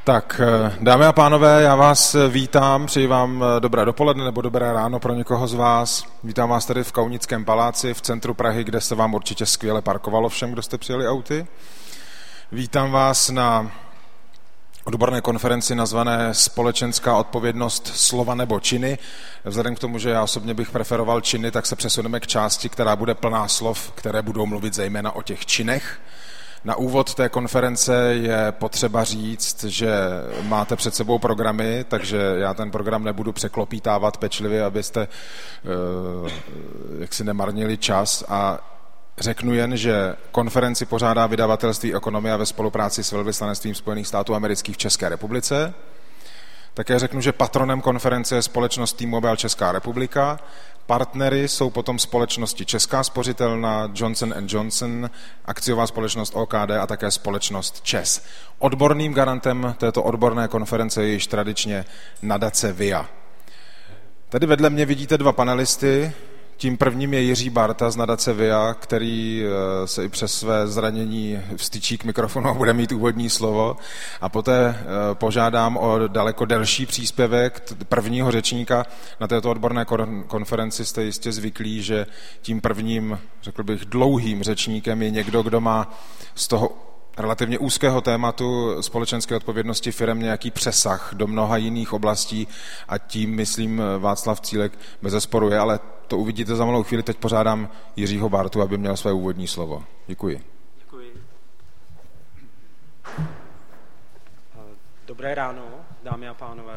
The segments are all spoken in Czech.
Tak, dámy a pánové, já vás vítám, přeji vám dobré dopoledne nebo dobré ráno pro někoho z vás. Vítám vás tady v Kaunickém paláci v centru Prahy, kde se vám určitě skvěle parkovalo všem, kdo jste přijeli auty. Vítám vás na odborné konferenci nazvané Společenská odpovědnost slova nebo činy. Vzhledem k tomu, že já osobně bych preferoval činy, tak se přesuneme k části, která bude plná slov, které budou mluvit zejména o těch činech. Na úvod té konference je potřeba říct, že máte před sebou programy, takže já ten program nebudu překlopítávat pečlivě, abyste jaksi nemarnili čas, a řeknu jen, že konferenci pořádá vydavatelství Ekonomia ve spolupráci s velvyslanectvím Spojených států amerických v České republice. Také řeknu, že patronem konference je společnost T-Mobile Česká republika. Partnery jsou potom společnosti Česká spořitelna, Johnson & Johnson, akciová společnost OKD a také společnost ČEZ. Odborným garantem této odborné konference je již tradičně nadace VIA. Tady vedle mě vidíte dva panelisty. Tím prvním je Jiří Barta z nadace VIA, který se i přes své zranění vstyčí k mikrofonu a bude mít úvodní slovo. A poté požádám o daleko delší příspěvek prvního řečníka. Na této odborné konferenci jste jistě zvyklí, že tím prvním, řekl bych, dlouhým řečníkem je někdo, kdo má z toho relativně úzkého tématu společenské odpovědnosti firem nějaký přesah do mnoha jiných oblastí, a tím, myslím, Václav Cílek bezesporu je, ale to uvidíte za malou chvíli. Teď pořádám Jiřího Bartu, aby měl své úvodní slovo. Děkuji. Děkuji. Dobré ráno, dámy a pánové.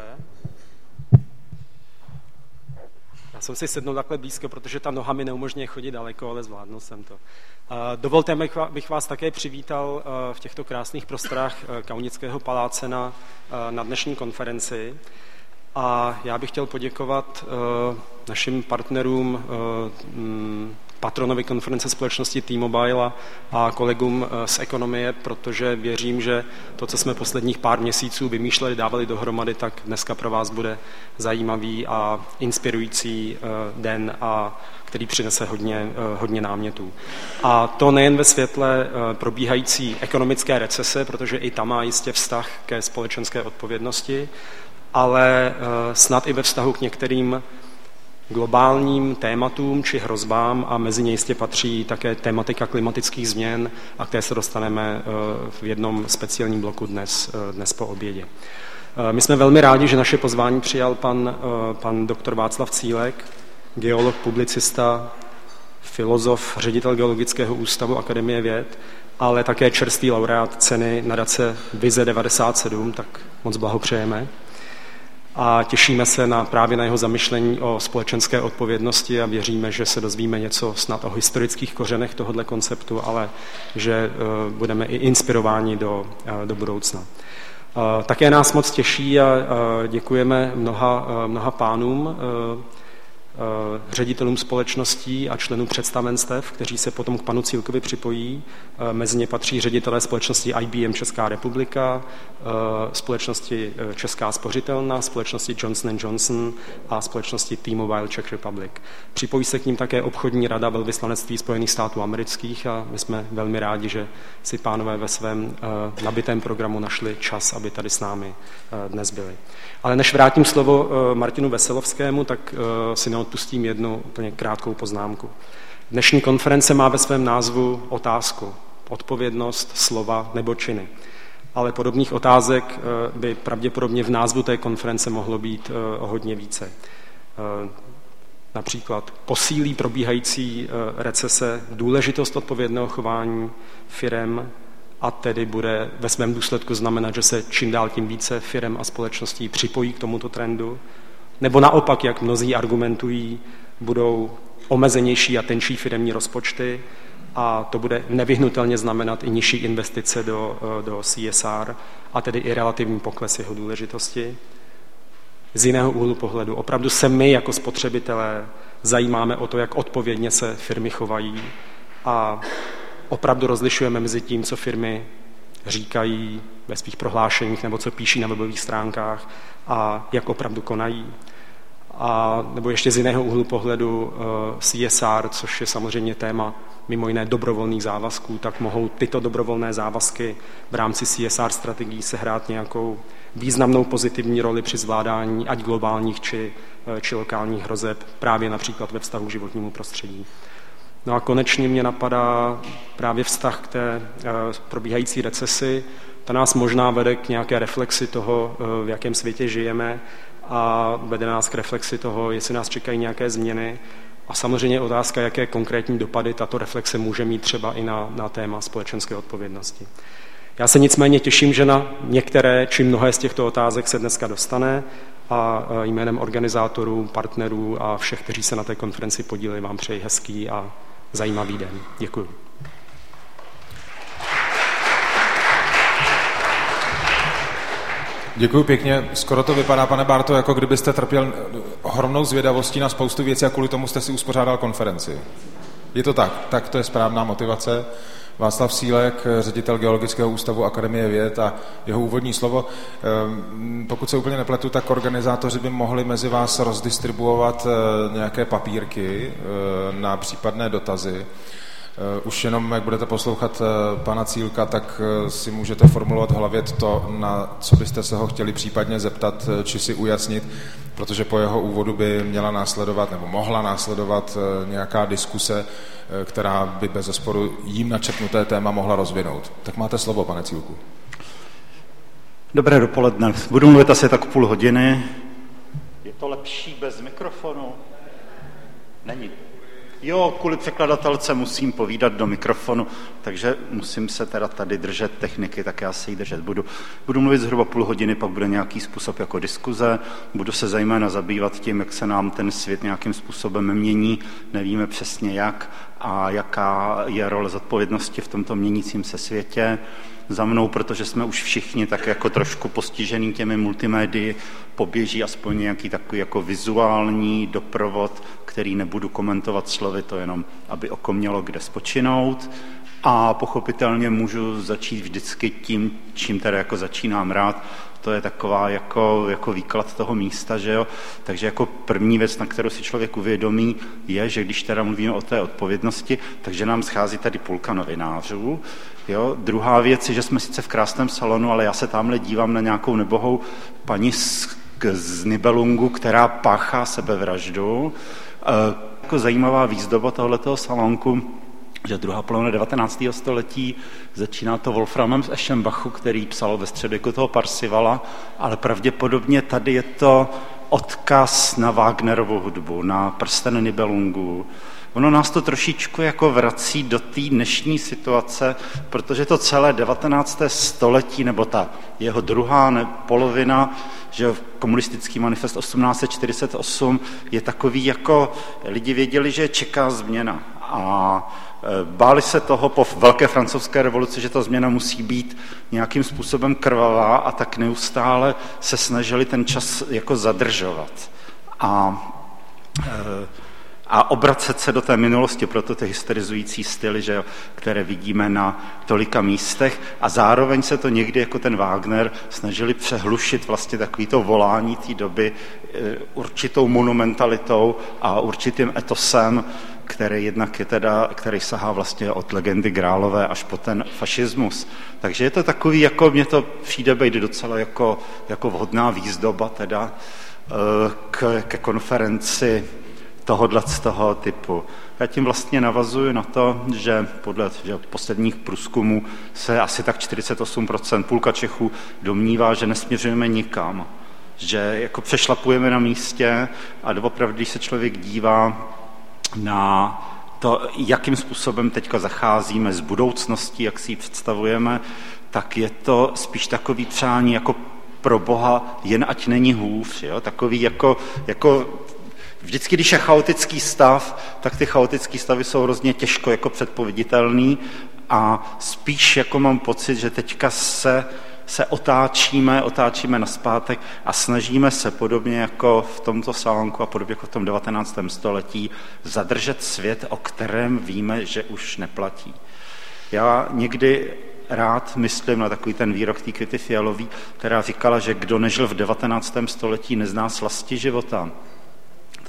Já jsem si sednul takhle blízko, protože ta noha mi neumožňuje chodit daleko, ale zvládnul jsem to. Dovolte, bych vás také přivítal v těchto krásných prostorách Kaunického paláce na dnešní konferenci. A já bych chtěl poděkovat našim partnerům, patronovi konference společnosti T-Mobile a kolegům z Ekonomie, protože věřím, že to, co jsme posledních pár měsíců vymýšleli, dávali dohromady, tak dneska pro vás bude zajímavý a inspirující den, který přinese hodně námětů. A to nejen ve světle probíhající ekonomické recese, protože i tam má jistě vztah ke společenské odpovědnosti, ale snad i ve vztahu k některým globálním tématům či hrozbám, a mezi ně jistě patří také tematika klimatických změn, a k té se dostaneme v jednom speciálním bloku dnes po obědě. My jsme velmi rádi, že naše pozvání přijal pan doktor Václav Cílek, geolog, publicista, filozof, ředitel Geologického ústavu Akademie věd, ale také čerstvý laureát ceny nadace Vize 97, tak moc blahopřejeme. A těšíme se právě na jeho zamyšlení o společenské odpovědnosti a věříme, že se dozvíme něco snad o historických kořenech tohoto konceptu, ale že budeme i inspirováni do budoucna. Také nás moc těší a děkujeme mnoha pánům, ředitelům společností a členům představenstev, kteří se potom k panu Cílkovi připojí. Mezi ně patří ředitelé společnosti IBM Česká republika, společnosti Česká spořitelna, společnosti Johnson & Johnson a společnosti T-Mobile Czech Republic. Připojí se k ním také obchodní rada velvyslanectví Spojených států amerických a my jsme velmi rádi, že si pánové ve svém nabitém programu našli čas, aby tady s námi dnes byli. Ale než vrátím slovo Martinu Veselovskému, tak si neodpustím jednu úplně krátkou poznámku. Dnešní konference má ve svém názvu otázku: odpovědnost slova nebo činy. Ale podobných otázek by pravděpodobně v názvu té konference mohlo být o hodně více. Například posílí probíhající recese důležitost odpovědného chování firem, a tedy bude ve svém důsledku znamenat, že se čím dál tím více firem a společností připojí k tomuto trendu, nebo naopak, jak mnozí argumentují, budou omezenější a tenčí firemní rozpočty a to bude nevyhnutelně znamenat i nižší investice do CSR a tedy i relativní pokles jeho důležitosti. Z jiného úhlu pohledu opravdu se my jako spotřebitelé zajímáme o to, jak odpovědně se firmy chovají, a opravdu rozlišujeme mezi tím, co firmy říkají ve svých prohlášeních nebo co píší na webových stránkách, a jak opravdu konají. nebo ještě z jiného úhlu pohledu CSR, což je samozřejmě téma mimo jiné dobrovolných závazků, tak mohou tyto dobrovolné závazky v rámci CSR strategií sehrát nějakou významnou pozitivní roli při zvládání ať globálních či lokálních hrozeb, právě například ve vztahu k životnímu prostředí. No a konečně mě napadá právě vztah k té probíhající recesi. Ta nás možná vede k nějaké reflexi toho, v jakém světě žijeme, a vede nás k reflexi toho, jestli nás čekají nějaké změny. A samozřejmě otázka, jaké konkrétní dopady tato reflexe může mít třeba i na téma společenské odpovědnosti. Já se nicméně těším, že na některé či mnohé z těchto otázek se dneska dostane, a jménem organizátorů, partnerů a všech, kteří se na té konferenci podíleli, vám přeji hezký a zajímavý den. Děkuji. Děkuji pěkně. Skoro to vypadá, pane Bárto, jako kdybyste trpěl ohromnou zvědavostí na spoustu věcí a kvůli tomu jste si uspořádal konferenci. Je to tak? Tak to je správná motivace. Václav Sílek, ředitel Geologického ústavu Akademie věd, a jeho úvodní slovo. Pokud se úplně nepletu, tak organizátoři by mohli mezi vás rozdistribuovat nějaké papírky na případné dotazy. Už jenom, jak budete poslouchat pana Cílka, tak si můžete formulovat v hlavě to, na co byste se ho chtěli případně zeptat, či si ujasnit, protože po jeho úvodu by měla následovat, nebo mohla následovat nějaká diskuse, která by bezesporu jím načrtnuté téma mohla rozvinout. Tak máte slovo, pane Cílku. Dobré dopoledne. Budu mluvit asi tak půl hodiny. Je to lepší bez mikrofonu? Není. Jo, kvůli překladatelce musím povídat do mikrofonu, takže musím se teda tady držet techniky, tak já se jí držet budu. Budu mluvit zhruba půl hodiny, pak bude nějaký způsob jako diskuze, budu se zejména zabývat tím, jak se nám ten svět nějakým způsobem mění, nevíme přesně jak a jaká je role zodpovědnosti v tomto měnícím se světě. Za mnou, protože jsme už všichni tak jako trošku postižený těmi multimédii, poběží aspoň nějaký takový jako vizuální doprovod, který nebudu komentovat slovy, to jenom, aby oko mělo kde spočinout. A pochopitelně můžu začít vždycky tím, čím teda jako začínám rád, to je taková jako výklad toho místa, že jo. Takže jako první věc, na kterou si člověk uvědomí, je, že když teda mluvíme o té odpovědnosti, takže nám schází tady půlka novinářů. Jo. Druhá věc je, že jsme sice v krásném salonu, ale já se tamhle dívám na nějakou nebohou paní z Nibelungu, která páchá sebevraždu. Jako zajímavá výzdoba tohletoho salonku, že druhá polovina 19. století začíná to Wolframem z Eschenbachu, který psal ve středověku toho Parsivala, ale pravděpodobně tady je to odkaz na Wagnerovu hudbu, na Prsten Nibelungu. Ono nás to trošičku jako vrací do té dnešní situace, protože to celé 19. století, nebo ta jeho druhá polovina, že komunistický manifest 1848 je takový, jako lidi věděli, že čeká změna. A báli se toho po velké francouzské revoluci, že ta změna musí být nějakým způsobem krvavá, a tak neustále se snažili ten čas jako zadržovat. A obracet se do té minulosti, proto ty hysterizující styly, že jo, které vidíme na tolika místech, a zároveň se to někdy jako ten Wagner snažili přehlušit vlastně takovýto volání té doby určitou monumentalitou a určitým etosem, který jednak je teda, který sahá vlastně od legendy Grálové až po ten fašismus. Takže je to takový, jako mně to přijde být docela jako vhodná výzdoba teda ke konferenci tohodle z toho typu. Já tím vlastně navazuji na to, že podle posledních průzkumů se asi tak 48%, půlka Čechů domnívá, že nesměřujeme nikam, že jako přešlapujeme na místě, a doopravdy, když se člověk dívá na to, jakým způsobem teďka zacházíme s budoucností, jak si ji představujeme, tak je to spíš takový přání jako pro Boha, jen ať není hůř, jo? Takový jako vždycky, když je chaotický stav, tak ty chaotický stavy jsou hrozně těžko jako předpověditelný, a spíš jako mám pocit, že teďka se otáčíme nazpátek a snažíme se podobně jako v tomto salonku a podobně jako v tom 19. století zadržet svět, o kterém víme, že už neplatí. Já někdy rád myslím na takový ten výrok té Květy Fialový, která říkala, že kdo nežil v 19. století, nezná slasti života.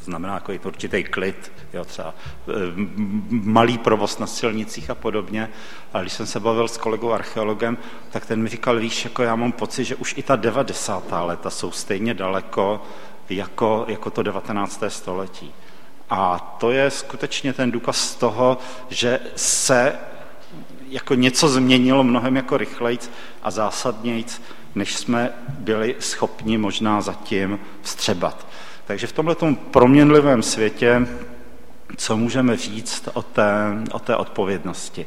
To znamená jako je to určitý klid, jo, třeba malý provoz na silnicích a podobně. Ale když jsem se bavil s kolegou archeologem, tak ten mi říkal, víš, jako já mám pocit, že už i ta 90. léta jsou stejně daleko jako to 19. století. A to je skutečně ten důkaz toho, že se jako něco změnilo mnohem jako rychlejc a zásadnějc, než jsme byli schopni možná zatím vstřebat. Takže v tomhletom proměnlivém světě, co můžeme říct o té odpovědnosti?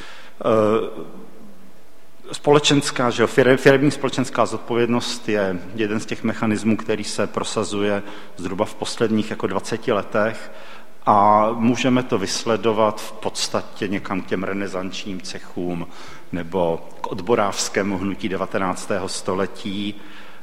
Společenská, že firemní společenská zodpovědnost je jeden z těch mechanismů, který se prosazuje zhruba v posledních jako 20 letech a můžeme to vysledovat v podstatě někam k těm renesančním cechům nebo k odborářskému hnutí 19. století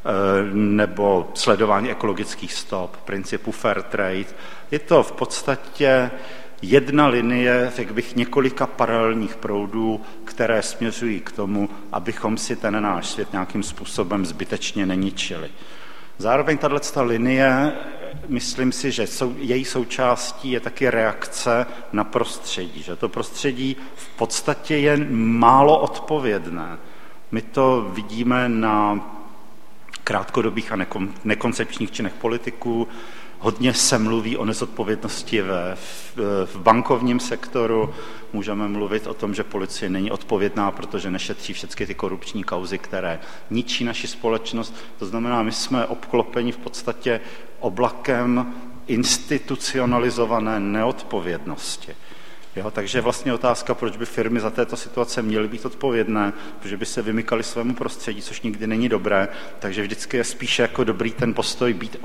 nebo sledování ekologických stop, principu fair trade. Je to v podstatě jedna linie, řekl bych, několika paralelních proudů, které směřují k tomu, abychom si ten náš svět nějakým způsobem zbytečně neničili. Zároveň tato linie, myslím si, že její součástí je taky reakce na prostředí, že to prostředí v podstatě je málo odpovědné. My to vidíme na krátkodobých a nekoncepčních činech politiků. Hodně se mluví o nezodpovědnosti v bankovním sektoru. Můžeme mluvit o tom, že policie není odpovědná, protože nešetří všechny ty korupční kauzy, které ničí naši společnost. To znamená, my jsme obklopeni v podstatě oblakem institucionalizované neodpovědnosti. Jo, takže vlastně otázka, proč by firmy za této situace měly být odpovědné, protože by se vymykaly svému prostředí, což nikdy není dobré, takže vždycky je spíše jako dobrý ten postoj být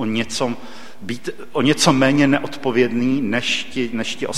o něco méně neodpovědný než ti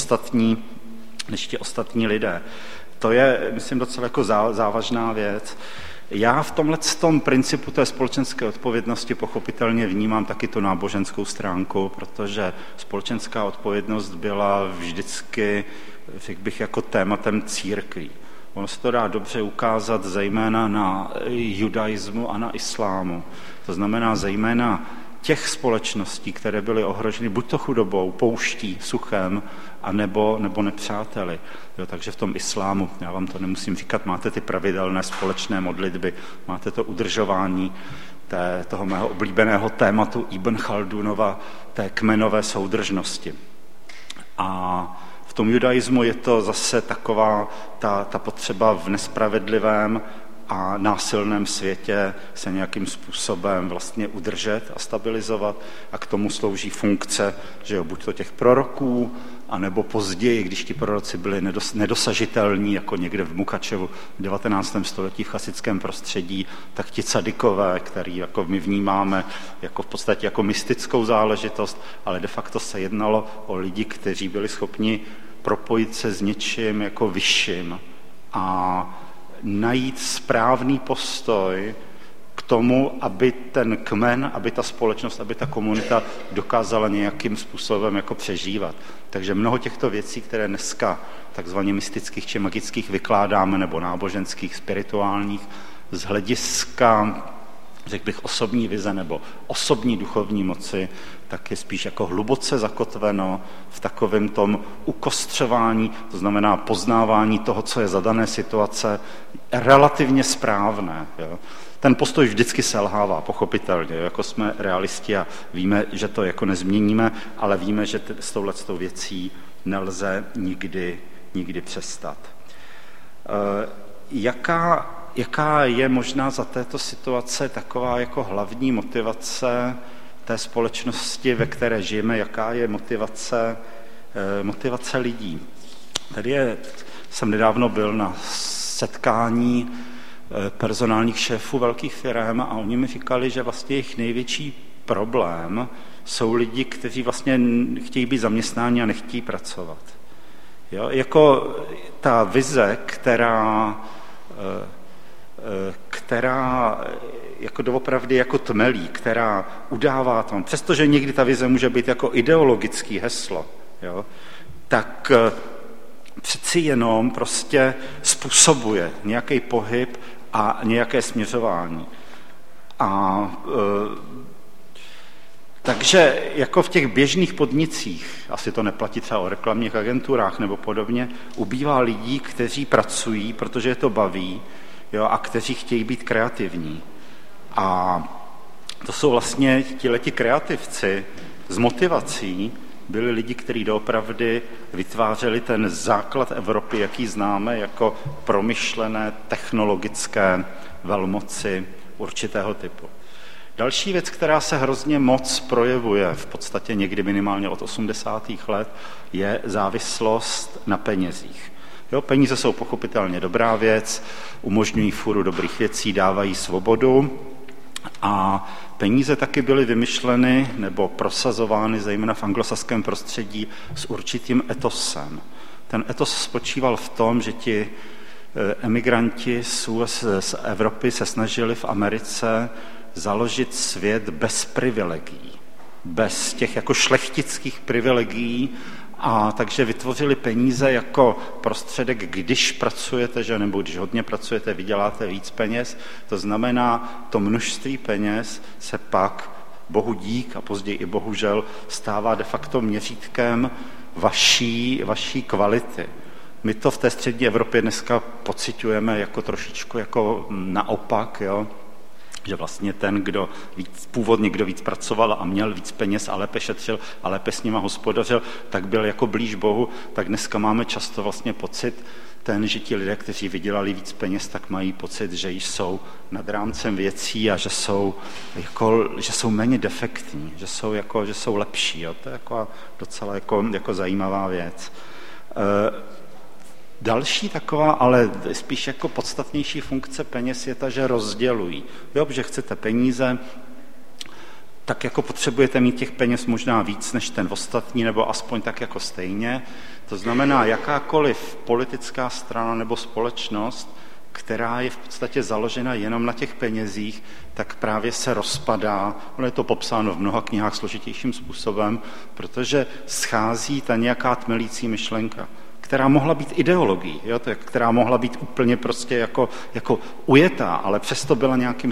ostatní lidé. To je, myslím, docela jako závažná věc. Já v tomhletom principu té společenské odpovědnosti pochopitelně vnímám taky tu náboženskou stránku, protože společenská odpovědnost byla vždycky, řekl bych, jako tématem církví. Ono se to dá dobře ukázat zejména na judaismu a na islámu. To znamená zejména těch společností, které byly ohroženy buď to chudobou, pouští, suchem, anebo nepřáteli. Jo, takže v tom islámu, já vám to nemusím říkat, máte ty pravidelné společné modlitby, máte to udržování toho mého oblíbeného tématu Ibn Chaldunova, té kmenové soudržnosti. A v tom judaismu je to zase taková ta potřeba v nespravedlivém a násilném světě se nějakým způsobem vlastně udržet a stabilizovat a k tomu slouží funkce, že jo, buď to těch proroků, anebo později, když ti proroci byli nedosažitelní, jako někde v Mukačevu v 19. století v chasickém prostředí, tak ti cadikové, který jako my vnímáme jako v podstatě jako mystickou záležitost, ale de facto se jednalo o lidi, kteří byli schopni propojit se s něčím jako vyšším a najít správný postoj k tomu, aby ten kmen, aby ta společnost, aby ta komunita dokázala nějakým způsobem jako přežívat. Takže mnoho těchto věcí, které dneska takzvaně mystických či magických vykládáme, nebo náboženských, spirituálních, z hlediska, řekl bych, osobní vize nebo osobní duchovní moci, tak je spíš jako hluboce zakotveno v takovém tom ukostřování, to znamená poznávání toho, co je za dané situace, relativně správné. Jo. Ten postoj vždycky selhává, pochopitelně, jako jsme realisti a víme, že to jako nezměníme, ale víme, že s touhletou věcí nelze nikdy přestat. Jaká je možná za této situace taková jako hlavní motivace té společnosti, ve které žijeme, jaká je motivace lidí? Tady jsem nedávno byl na setkání personálních šéfů velkých firm a oni mi říkali, že vlastně jejich největší problém jsou lidi, kteří vlastně chtějí být zaměstnáni a nechtějí pracovat. Jo? Jako ta vize, která jako doopravdy jako tmelí, která udává tam, přestože někdy ta vize může být jako ideologický heslo, jo, tak přeci jenom prostě způsobuje nějaký pohyb a nějaké směřování. takže jako v těch běžných podnicích, asi to neplatí třeba o reklamních agenturách nebo podobně, ubývá lidí, kteří pracují, protože je to baví, jo, a kteří chtějí být kreativní. A to jsou vlastně tihleti kreativci s motivací, byli lidi, kteří doopravdy vytvářeli ten základ Evropy, jaký známe, jako promyšlené technologické velmoci určitého typu. Další věc, která se hrozně moc projevuje, v podstatě někdy minimálně od 80. let, je závislost na penězích. Jo, peníze jsou pochopitelně dobrá věc, umožňují fůru dobrých věcí, dávají svobodu a peníze taky byly vymyšleny nebo prosazovány zejména v anglosaském prostředí s určitým etosem. Ten etos spočíval v tom, že ti emigranti z Evropy se snažili v Americe založit svět bez privilegií, bez těch jako šlechtických privilegií, a takže vytvořili peníze jako prostředek, když pracujete, že, nebo když hodně pracujete, vyděláte víc peněz. To znamená, to množství peněz se pak, bohu dík a později i bohužel, stává de facto měřítkem vaší kvality. My to v té střední Evropě dneska pociťujeme jako trošičku jako naopak, jo? Že vlastně ten, kdo původně víc pracoval a měl víc peněz a lépe šetřil a lépe s nima hospodařil, tak byl jako blíž Bohu, tak dneska máme často vlastně pocit, že ti lidé, kteří vydělali víc peněz, tak mají pocit, že jsou nad rámcem věcí a že jsou méně defektní, že jsou lepší. Jo? To je docela zajímavá věc. Další taková, ale spíš jako podstatnější funkce peněz je ta, že rozdělují. Jo, že chcete peníze, tak jako potřebujete mít těch peněz možná víc než ten ostatní, nebo aspoň tak jako stejně. To znamená, jakákoliv politická strana nebo společnost, která je v podstatě založena jenom na těch penězích, tak právě se rozpadá. Ono je to popsáno v mnoha knihách složitějším způsobem, protože schází ta nějaká tmelící myšlenka, která mohla být ideologií, jo? Která mohla být úplně prostě jako ujetá, ale přesto byla nějakým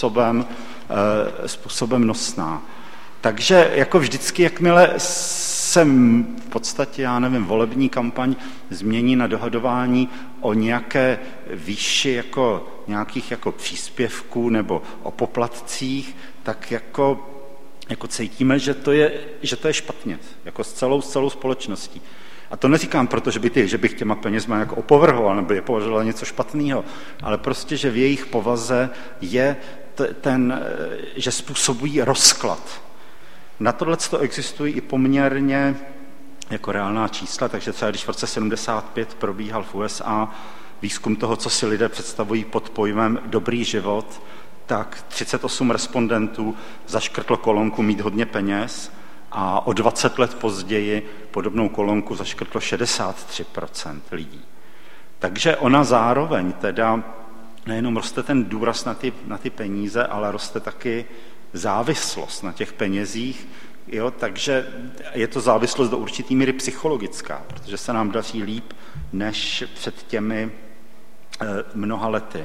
způsobem nosná. Takže jako vždycky, jakmile se v podstatě, volební kampaň změní na dohadování o nějaké výši jako nějakých jako příspěvků nebo o poplatcích, tak jako cítíme, že to je špatně, jako s celou společností. A to neříkám proto, že bych těma penězma jako opovrhoval nebo je považoval něco špatného, ale prostě, že v jejich povaze je že způsobují rozklad. Na tohleto existují i poměrně jako reálná čísla, takže třeba když v roce 75 probíhal v USA výzkum toho, co si lidé představují pod pojmem dobrý život, tak 38 respondentů zaškrtlo kolonku mít hodně peněz a o 20 let později podobnou kolonku zaškrtlo 63% lidí. Takže ona zároveň teda nejenom roste ten důraz na ty peníze, ale roste taky závislost na těch penězích, jo, takže je to závislost do určitý míry psychologická, protože se nám daří líp než před těmi mnoha lety.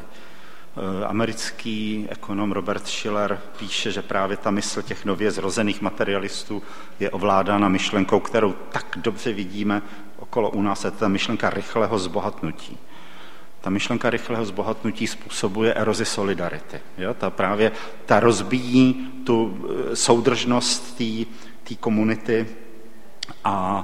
Americký ekonom Robert Shiller píše, že právě ta mysl těch nově zrozených materialistů je ovládána myšlenkou, kterou tak dobře vidíme okolo u nás, je ta myšlenka rychlého zbohatnutí. Ta myšlenka rychlého zbohatnutí způsobuje erozi solidarity. Jo? Ta rozbíjí tu soudržnost té komunity a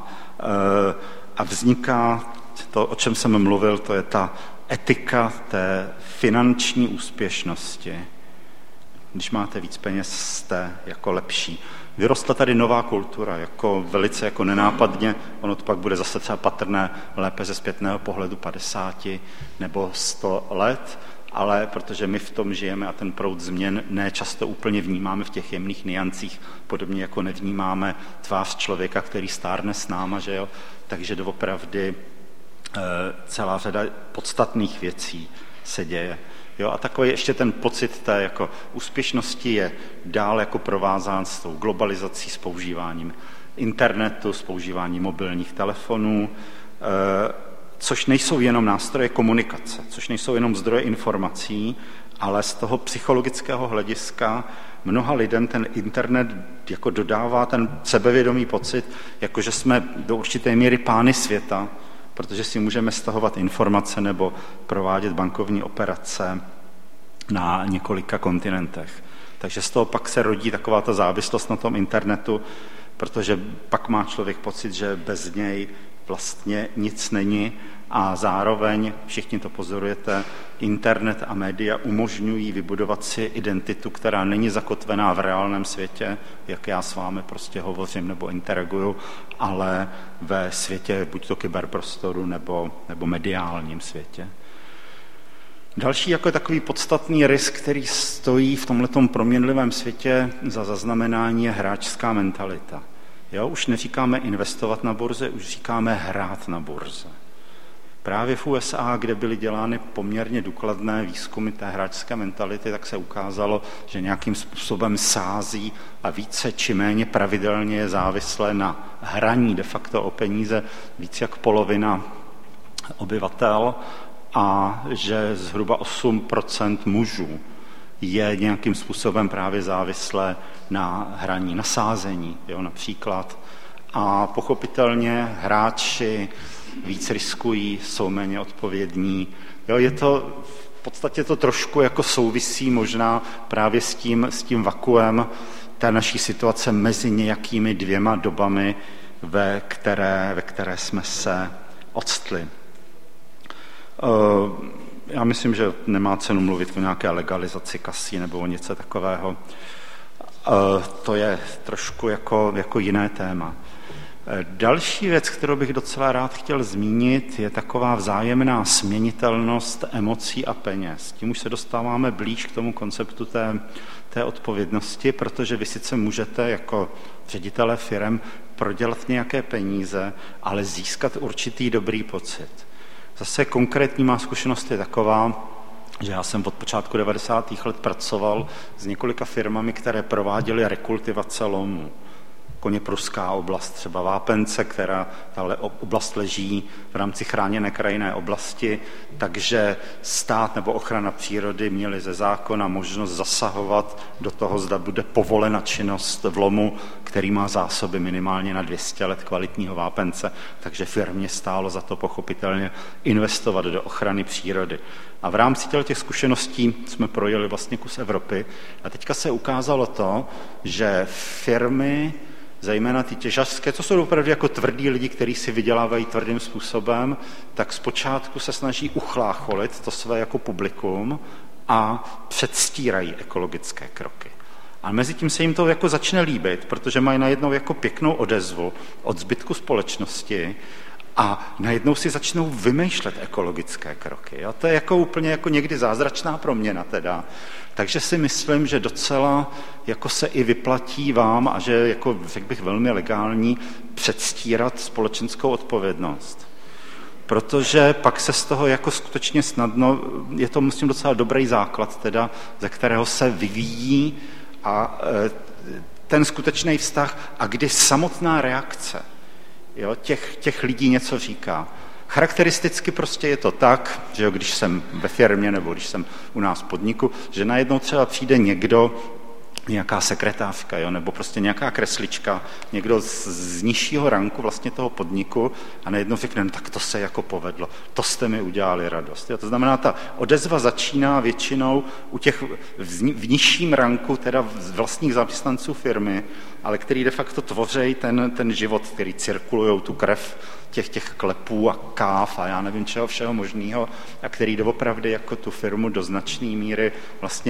vzniká to, o čem jsem mluvil, to je ta etika té finanční úspěšnosti. Když máte víc peněz, jste jako lepší. Vyrostla tady nová kultura, jako velice jako nenápadně, ono to pak bude zase třeba patrné lépe ze zpětného pohledu 50 nebo 100 let, ale protože my v tom žijeme a ten proud změn nečasto úplně vnímáme v těch jemných niancích, podobně jako nevnímáme tvář člověka, který stárne s náma, že jo? Takže doopravdy celá řada podstatných věcí se děje. Jo, a takový ještě ten pocit té jako úspěšnosti je dál jako provázán s tou globalizací, s používáním internetu, s používáním mobilních telefonů, což nejsou jenom nástroje komunikace, což nejsou jenom zdroje informací, ale z toho psychologického hlediska mnoha lidem ten internet jako dodává ten sebevědomý pocit, jako že jsme do určité míry pány světa, protože si můžeme stahovat informace nebo provádět bankovní operace na několika kontinentech. Takže z toho pak se rodí taková ta závislost na tom internetu, protože pak má člověk pocit, že bez něj vlastně nic není a zároveň, všichni to pozorujete, internet a média umožňují vybudovat si identitu, která není zakotvená v reálném světě, jak já s vámi prostě hovořím nebo interaguju, ale ve světě buď to kyberprostoru nebo mediálním světě. Další jako takový podstatný risk, který stojí v tomhletom proměnlivém světě za zaznamenání, je hráčská mentalita. Jo, už neříkáme investovat na burze, už říkáme hrát na burze. Právě v USA, kde byly dělány poměrně důkladné výzkumy té hráčské mentality, tak se ukázalo, že nějakým způsobem sází a více či méně pravidelně je závislé na hraní de facto o peníze víc jak polovina obyvatel a že zhruba 8% mužů je nějakým způsobem právě závislé na hraní, na sázení, jo, například. A pochopitelně hráči víc riskují, jsou méně odpovědní. Jo, je to, v podstatě to trošku jako souvisí možná právě s tím vakuem té naší situace mezi nějakými dvěma dobami, ve které jsme se odstli. Já myslím, že nemá cenu mluvit o nějaké legalizaci kasí nebo o něco takového. To je trošku jako jiné téma. Další věc, kterou bych docela rád chtěl zmínit, je taková vzájemná směnitelnost emocí a peněz. Tím už se dostáváme blíž k tomu konceptu té odpovědnosti, protože vy sice můžete jako ředitelé firem prodělat nějaké peníze, ale získat určitý dobrý pocit. Zase konkrétní má zkušenost je taková, že já jsem od počátku 90. let pracoval s několika firmami, které prováděly rekultivace lomů. Koněpruská oblast, třeba Vápence, která tahle oblast leží v rámci chráněné krajinné oblasti, takže stát nebo ochrana přírody měli ze zákona možnost zasahovat do toho, zda bude povolena činnost v lomu, který má zásoby minimálně na 200 let kvalitního vápence, takže firmě stálo za to pochopitelně investovat do ochrany přírody. A v rámci těch zkušeností jsme projeli vlastně kus Evropy a teďka se ukázalo to, že firmy, zejména ty těžařské, to jsou opravdu jako tvrdí lidi, kteří si vydělávají tvrdým způsobem, tak zpočátku se snaží uchlácholit to své jako publikum a předstírají ekologické kroky. A mezi tím se jim to jako začne líbit, protože mají najednou jako pěknou odezvu od zbytku společnosti a najednou si začnou vymýšlet ekologické kroky. Jo? To je jako úplně jako někdy zázračná proměna teda. Takže si myslím, že docela jako se i vyplatí vám a že jako řekl bych velmi legální předstírat společenskou odpovědnost. Protože pak se z toho jako skutečně snadno, je to myslím docela dobrý základ teda, ze kterého se vyvíjí a ten skutečný vztah a kdy samotná reakce jo, těch lidí něco říká. Charakteristicky prostě je to tak, že jo, když jsem ve firmě nebo když jsem u nás v podniku, že najednou třeba přijde někdo, nějaká sekretářka, jo, nebo prostě nějaká kreslička, někdo z nižšího ranku vlastně toho podniku a najednou řekne, no tak to se jako povedlo, to jste mi udělali radost. Jo, to znamená, ta odezva začíná většinou u těch v nižším ranku, teda vlastních zaměstnanců firmy, ale který de facto tvoří ten život, který cirkulujou tu krev těch klepů a káv a já nevím čeho všeho možného a který doopravdy jako tu firmu do značné míry vlastně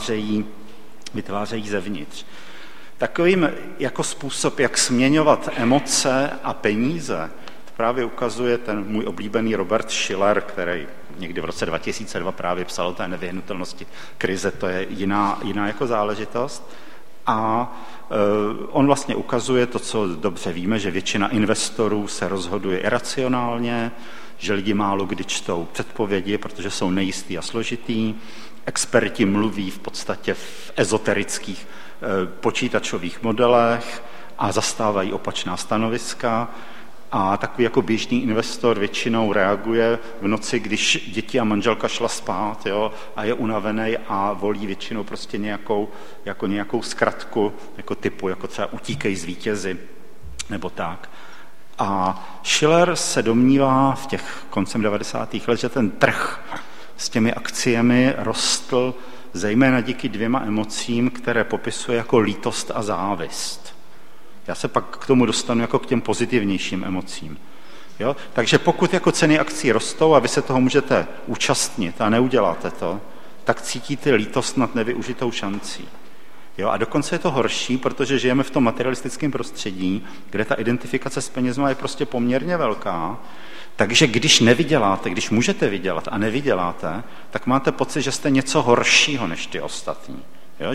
vytvářejí zevnitř. Takovým jako způsob, jak směňovat emoce a peníze, to právě ukazuje ten můj oblíbený Robert Shiller, který někdy v roce 2002 právě psal o té nevyhnutelnosti krize, to je jiná jako záležitost. A on vlastně ukazuje to, co dobře víme, že většina investorů se rozhoduje iracionálně, že lidi málo kdy čtou předpovědi, protože jsou nejistý a složitý. Experti mluví v podstatě v ezoterických počítačových modelech a zastávají opačná stanoviska A takový jako běžný investor většinou reaguje v noci, když děti a manželka šla spát, jo, a je unavený a volí většinou prostě nějakou zkratku, jako typu, jako třeba utíkej z vítězi, nebo tak. A Shiller se domnívá v těch koncem 90. let, že ten trh s těmi akciemi rostl zejména díky dvěma emocím, které popisuje jako lítost a závist. Já se pak k tomu dostanu jako k těm pozitivnějším emocím. Jo? Takže pokud jako ceny akcí rostou a vy se toho můžete účastnit a neuděláte to, tak cítíte lítost nad nevyužitou šancí. Jo? A dokonce je to horší, protože žijeme v tom materialistickém prostředí, kde ta identifikace s penězma je prostě poměrně velká. Takže když nevyděláte, když můžete vydělat a nevyděláte, tak máte pocit, že jste něco horšího než ty ostatní. Jo?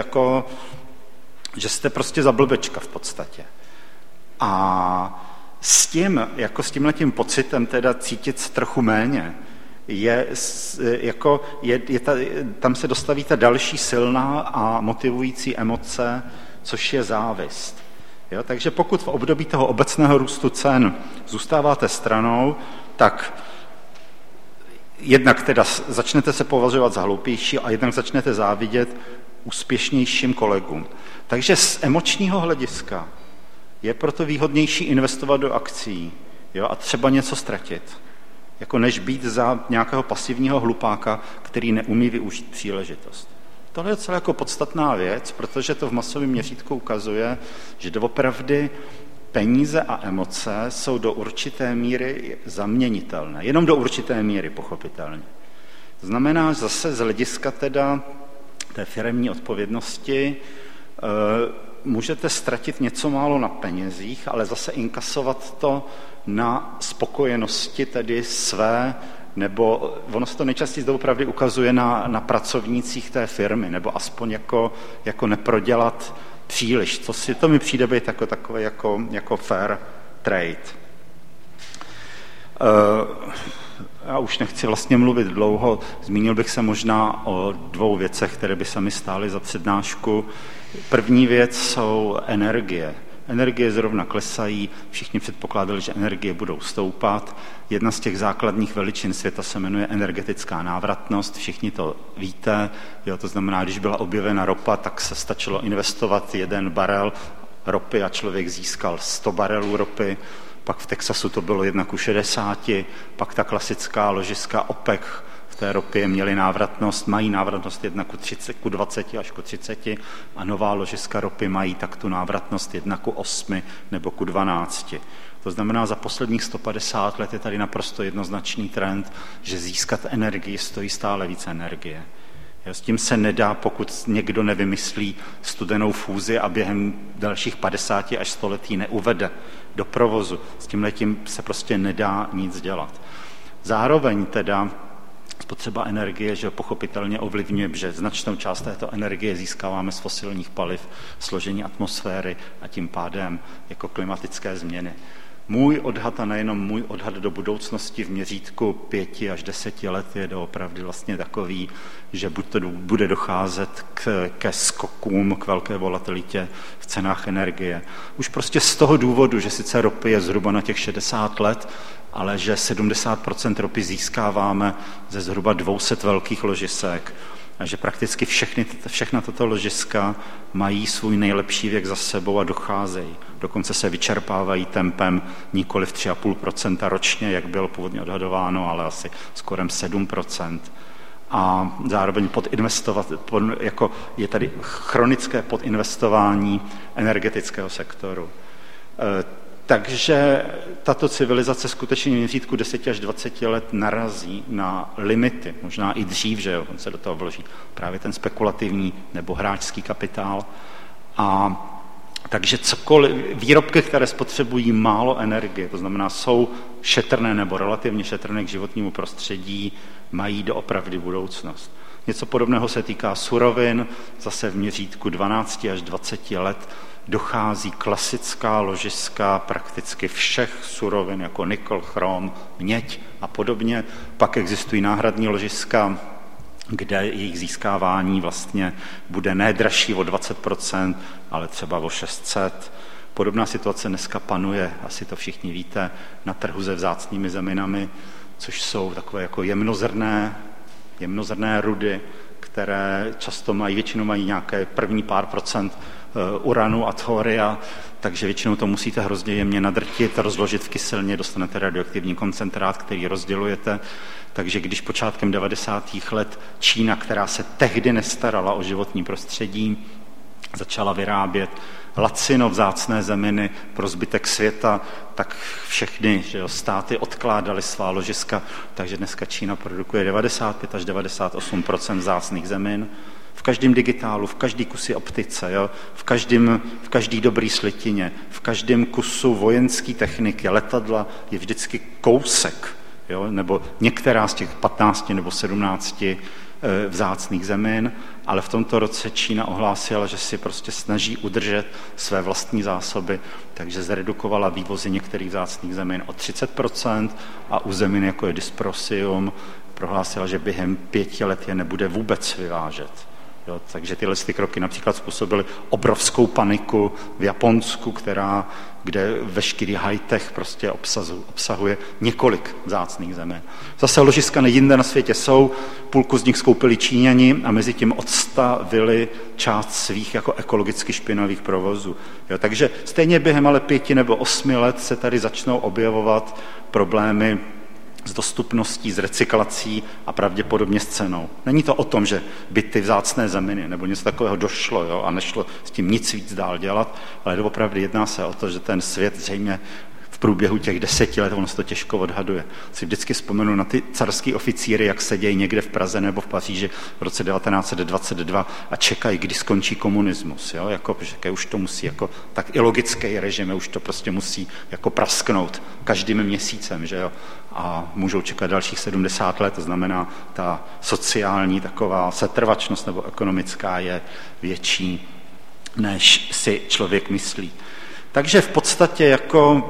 Že jste prostě za blbečka v podstatě. A s tímhletím pocitem teda cítit se trochu méně, tam se dostaví ta další silná a motivující emoce, což je závist. Jo? Takže pokud v období toho obecného růstu cen zůstáváte stranou, tak jednak teda začnete se považovat za hloupější a jednak začnete závidět úspěšnějším kolegům. Takže z emočního hlediska je proto výhodnější investovat do akcií, jo, a třeba něco ztratit, jako než být za nějakého pasivního hlupáka, který neumí využít příležitost. Tohle je celé jako podstatná věc, protože to v masovém měřítku ukazuje, že doopravdy peníze a emoce jsou do určité míry zaměnitelné. Jenom do určité míry, pochopitelně. To znamená, zase z hlediska teda té firemní odpovědnosti můžete ztratit něco málo na penězích, ale zase inkasovat to na spokojenosti tedy své, nebo ono se to nejčastěji doopravdy ukazuje na pracovnících té firmy, nebo aspoň jako neprodělat příliš. To mi přijde být takové jako fair trade. Já už nechci vlastně mluvit dlouho, zmínil bych se možná o dvou věcech, které by se mi stály za přednášku. První věc jsou energie. Energie zrovna klesají, všichni předpokládali, že energie budou stoupat. Jedna z těch základních veličin světa se jmenuje energetická návratnost, všichni to víte. Jo, to znamená, když byla objevena ropa, tak se stačilo investovat 1 barel ropy a člověk získal 100 barelů ropy. Pak v Texasu to bylo 1:60, pak ta klasická ložiska OPEC v té ropě mají návratnost 1:20 až ku 30 a nová ložiska ropy mají tak tu návratnost 1:8 nebo ku 12. To znamená, za posledních 150 let je tady naprosto jednoznačný trend, že získat energii stojí stále více energie. S tím se nedá, pokud někdo nevymyslí studenou fúzi a během dalších 50 až 100 let ji neuvede do provozu. S tímhletím se prostě nedá nic dělat. Zároveň teda spotřeba energie, že pochopitelně ovlivňuje, že značnou část této energie získáváme z fosilních paliv, složení atmosféry a tím pádem jako klimatické změny. Můj odhad a nejenom můj odhad do budoucnosti v měřítku 5 až 10 let je doopravdy vlastně takový, že buď to bude docházet ke skokům, k velké volatilitě v cenách energie. Už prostě z toho důvodu, že sice ropy je zhruba na těch 60 let, ale že 70% ropy získáváme ze zhruba 200 velkých ložisek a že prakticky všechna tato ložiska mají svůj nejlepší věk za sebou a docházejí. Dokonce se vyčerpávají tempem nikoliv 3,5% ročně, jak bylo původně odhadováno, ale asi skoro 7%. A zároveň je tady chronické podinvestování energetického sektoru. Takže tato civilizace skutečně v měřítku 10 až 20 let narazí na limity, možná i dřív, že jo, on se do toho vloží právě ten spekulativní nebo hráčský kapitál. A takže výrobky, které spotřebují málo energie, to znamená jsou šetrné nebo relativně šetrné k životnímu prostředí, mají doopravdy budoucnost. Něco podobného se týká surovin, zase v měřítku 12 až 20 let dochází klasická ložiska prakticky všech surovin, jako nikl, chrom, měď a podobně. Pak existují náhradní ložiska, kde jejich získávání vlastně bude ne dražší o 20%, ale třeba o 600. Podobná situace dneska panuje, asi to všichni víte, na trhu se vzácnými zeminami, což jsou takové jako jemnozrnné rudy, které většinou mají nějaké první pár procent uranu a thoria, takže většinou to musíte hrozně jemně nadrtit, rozložit v kyselně, dostanete radioaktivní koncentrát, který rozdělujete. Takže když počátkem 90. let Čína, která se tehdy nestarala o životní prostředí, začala vyrábět lacino vzácné zeminy pro zbytek světa, tak všechny státy odkládaly svá ložiska, takže dneska Čína produkuje 95 až 98% vzácných zemin. V každém digitálu, v každý kusy optice, jo? V každý dobrý slitině, v každém kusu vojenské techniky, letadla je vždycky kousek, jo? Nebo některá z těch 15 nebo 17 vzácných zemin, ale v tomto roce Čína ohlásila, že si prostě snaží udržet své vlastní zásoby, takže zredukovala vývozy některých vzácných zemin o 30% a u zemin, jako je dysprosium, prohlásila, že během 5 let je nebude vůbec vyvážet. Jo, takže tyhle kroky například způsobily obrovskou paniku v Japonsku, kde veškerý high-tech prostě obsahuje několik vzácných zemin. Zase ložiska jinde na světě jsou, půlku z nich skoupili Číňani a mezi tím odstavili část svých jako ekologicky špinavých provozů. Jo, takže stejně během ale 5 nebo 8 let se tady začnou objevovat problémy s dostupností, s recyklací a pravděpodobně s cenou. Není to o tom, že by ty vzácné zeminy nebo něco takového došlo, jo, a nešlo s tím nic víc dál dělat, ale doopravdy jedná se o to, že ten svět zřejmě v průběhu těch 10 let, ono se to těžko odhaduje. Si vždycky vzpomenu na ty carský oficíry, jak sedějí někde v Praze nebo v Paříži v roce 1922 a čekají, kdy skončí komunismus. Jo? Jako, že už to musí, jako, tak i logický režim, už to prostě musí jako prasknout každým měsícem. Že jo? A můžou čekat dalších 70 let, to znamená, ta sociální taková setrvačnost nebo ekonomická je větší, než si člověk myslí. Takže v podstatě jako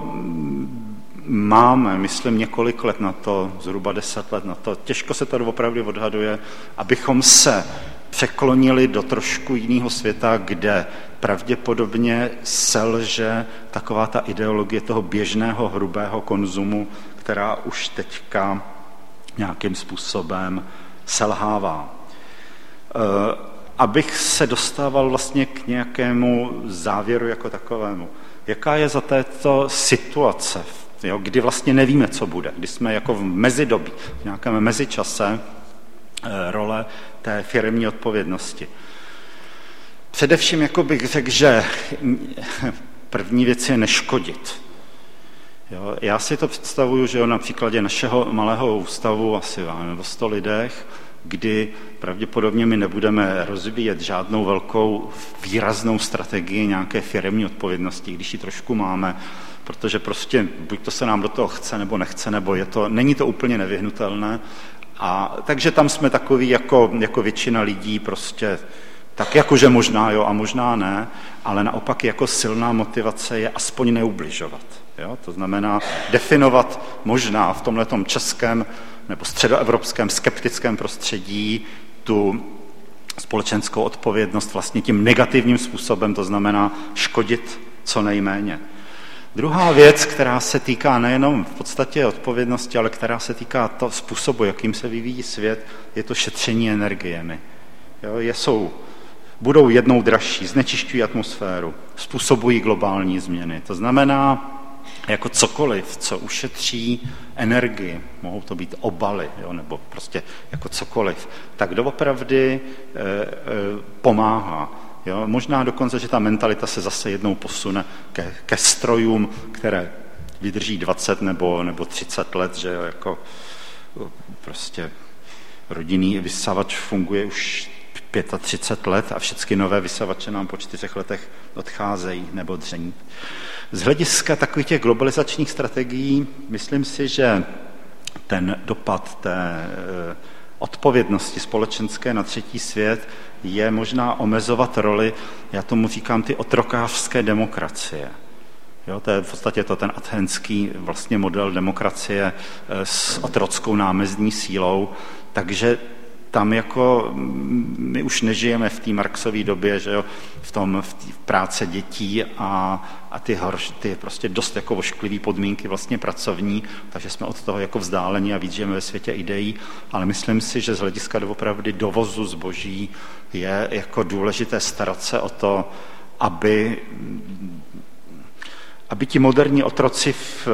máme, myslím, několik let na to, zhruba 10 let na to, těžko se to opravdu odhaduje, abychom se překlonili do trošku jiného světa, kde pravděpodobně selže taková ta ideologie toho běžného hrubého konzumu, která už teďka nějakým způsobem selhává. Abych se dostával vlastně k nějakému závěru jako takovému. Jaká je za této situace, jo, kdy vlastně nevíme, co bude, kdy jsme jako v mezidobí, v nějakém mezičase role té firemní odpovědnosti. Především jako bych řekl, že první věc je neškodit. Jo, já si to představuju, že na příkladě našeho malého ústavu, asi nebo 100 lidech, kdy pravděpodobně my nebudeme rozvíjet žádnou velkou výraznou strategii nějaké firemní odpovědnosti, když ji trošku máme, protože prostě buď to se nám do toho chce, nebo nechce, nebo není to úplně nevyhnutelné. A takže tam jsme takový jako většina lidí prostě tak jakože možná jo a možná ne, ale naopak jako silná motivace je aspoň neubližovat. Jo? To znamená definovat možná v tomhletom českém nebo středoevropském skeptickém prostředí tu společenskou odpovědnost vlastně tím negativním způsobem, to znamená škodit co nejméně. Druhá věc, která se týká nejenom v podstatě odpovědnosti, ale která se týká toho způsobu, jakým se vyvíjí svět, je to šetření energiemi. Jo, budou jednou dražší, znečišťují atmosféru, způsobují globální změny. To znamená, jako cokoliv, co ušetří energii, mohou to být obaly, jo, nebo prostě jako cokoliv, tak doopravdy pomáhá. Jo. Možná dokonce, že ta mentalita se zase jednou posune ke strojům, které vydrží 20 nebo 30 let, že jo, jako prostě rodinný vysavač funguje už 35 let a všechny nové vysavače nám po 4 letech odcházejí nebo dření. Z hlediska takových těch globalizačních strategií myslím si, že ten dopad té odpovědnosti společenské na třetí svět je možná omezovat roli, já tomu říkám, ty otrokářské demokracie. Jo, to je v podstatě ten athénský vlastně model demokracie s otrockou námezdní sílou, takže tam jako my už nežijeme v té Marxové době, že jo, v práce dětí a ty prostě dost jako ošklivý podmínky vlastně pracovní, takže jsme od toho jako vzdálení a víc žijeme ve světě ideí, ale myslím si, že z hlediska doopravdy dovozu zboží je jako důležité starat se o to, aby ti moderní otroci v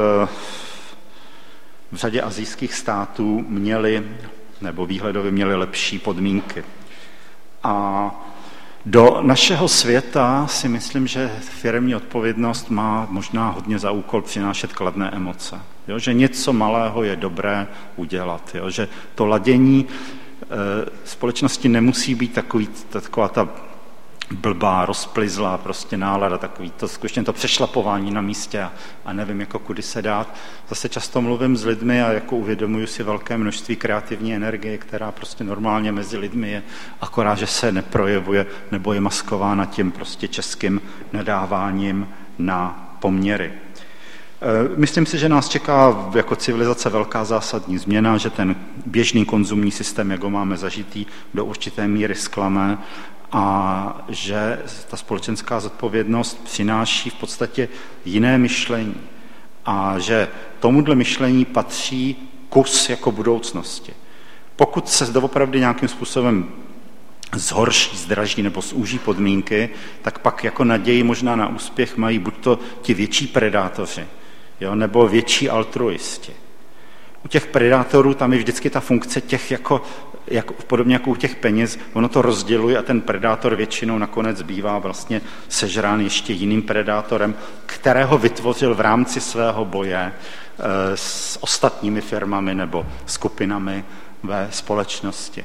řadě asijských států měli, nebo výhledově měli lepší podmínky. A do našeho světa si myslím, že firemní odpovědnost má možná hodně za úkol přinášet kladné emoce. Jo? Že něco malého je dobré udělat. Jo? Že to ladění společnosti nemusí být taková ta blbá, rozplizlá prostě nálada, takový to skutečně to přešlapování na místě a nevím, jako kudy se dát. Zase často mluvím s lidmi a jako uvědomuju si velké množství kreativní energie, která prostě normálně mezi lidmi je, akorát, že se neprojevuje nebo je maskována tím prostě českým nadáváním na poměry. Myslím si, že nás čeká jako civilizace velká zásadní změna, že ten běžný konzumní systém, jak ho máme zažitý, do určité míry zklame a že ta společenská zodpovědnost přináší v podstatě jiné myšlení a že tomuhle myšlení patří kus jako budoucnosti. Pokud se doopravdy nějakým způsobem zhorší, zdraží nebo zúží podmínky, tak pak jako naději možná na úspěch mají buď to ti větší predátoři, jo, nebo větší altruisti. U těch predátorů tam je vždycky ta funkce těch jako podobně jako u těch peněz, ono to rozděluje a ten predátor většinou nakonec bývá vlastně sežrán ještě jiným predátorem, kterého vytvořil v rámci svého boje s ostatními firmami nebo skupinami ve společnosti.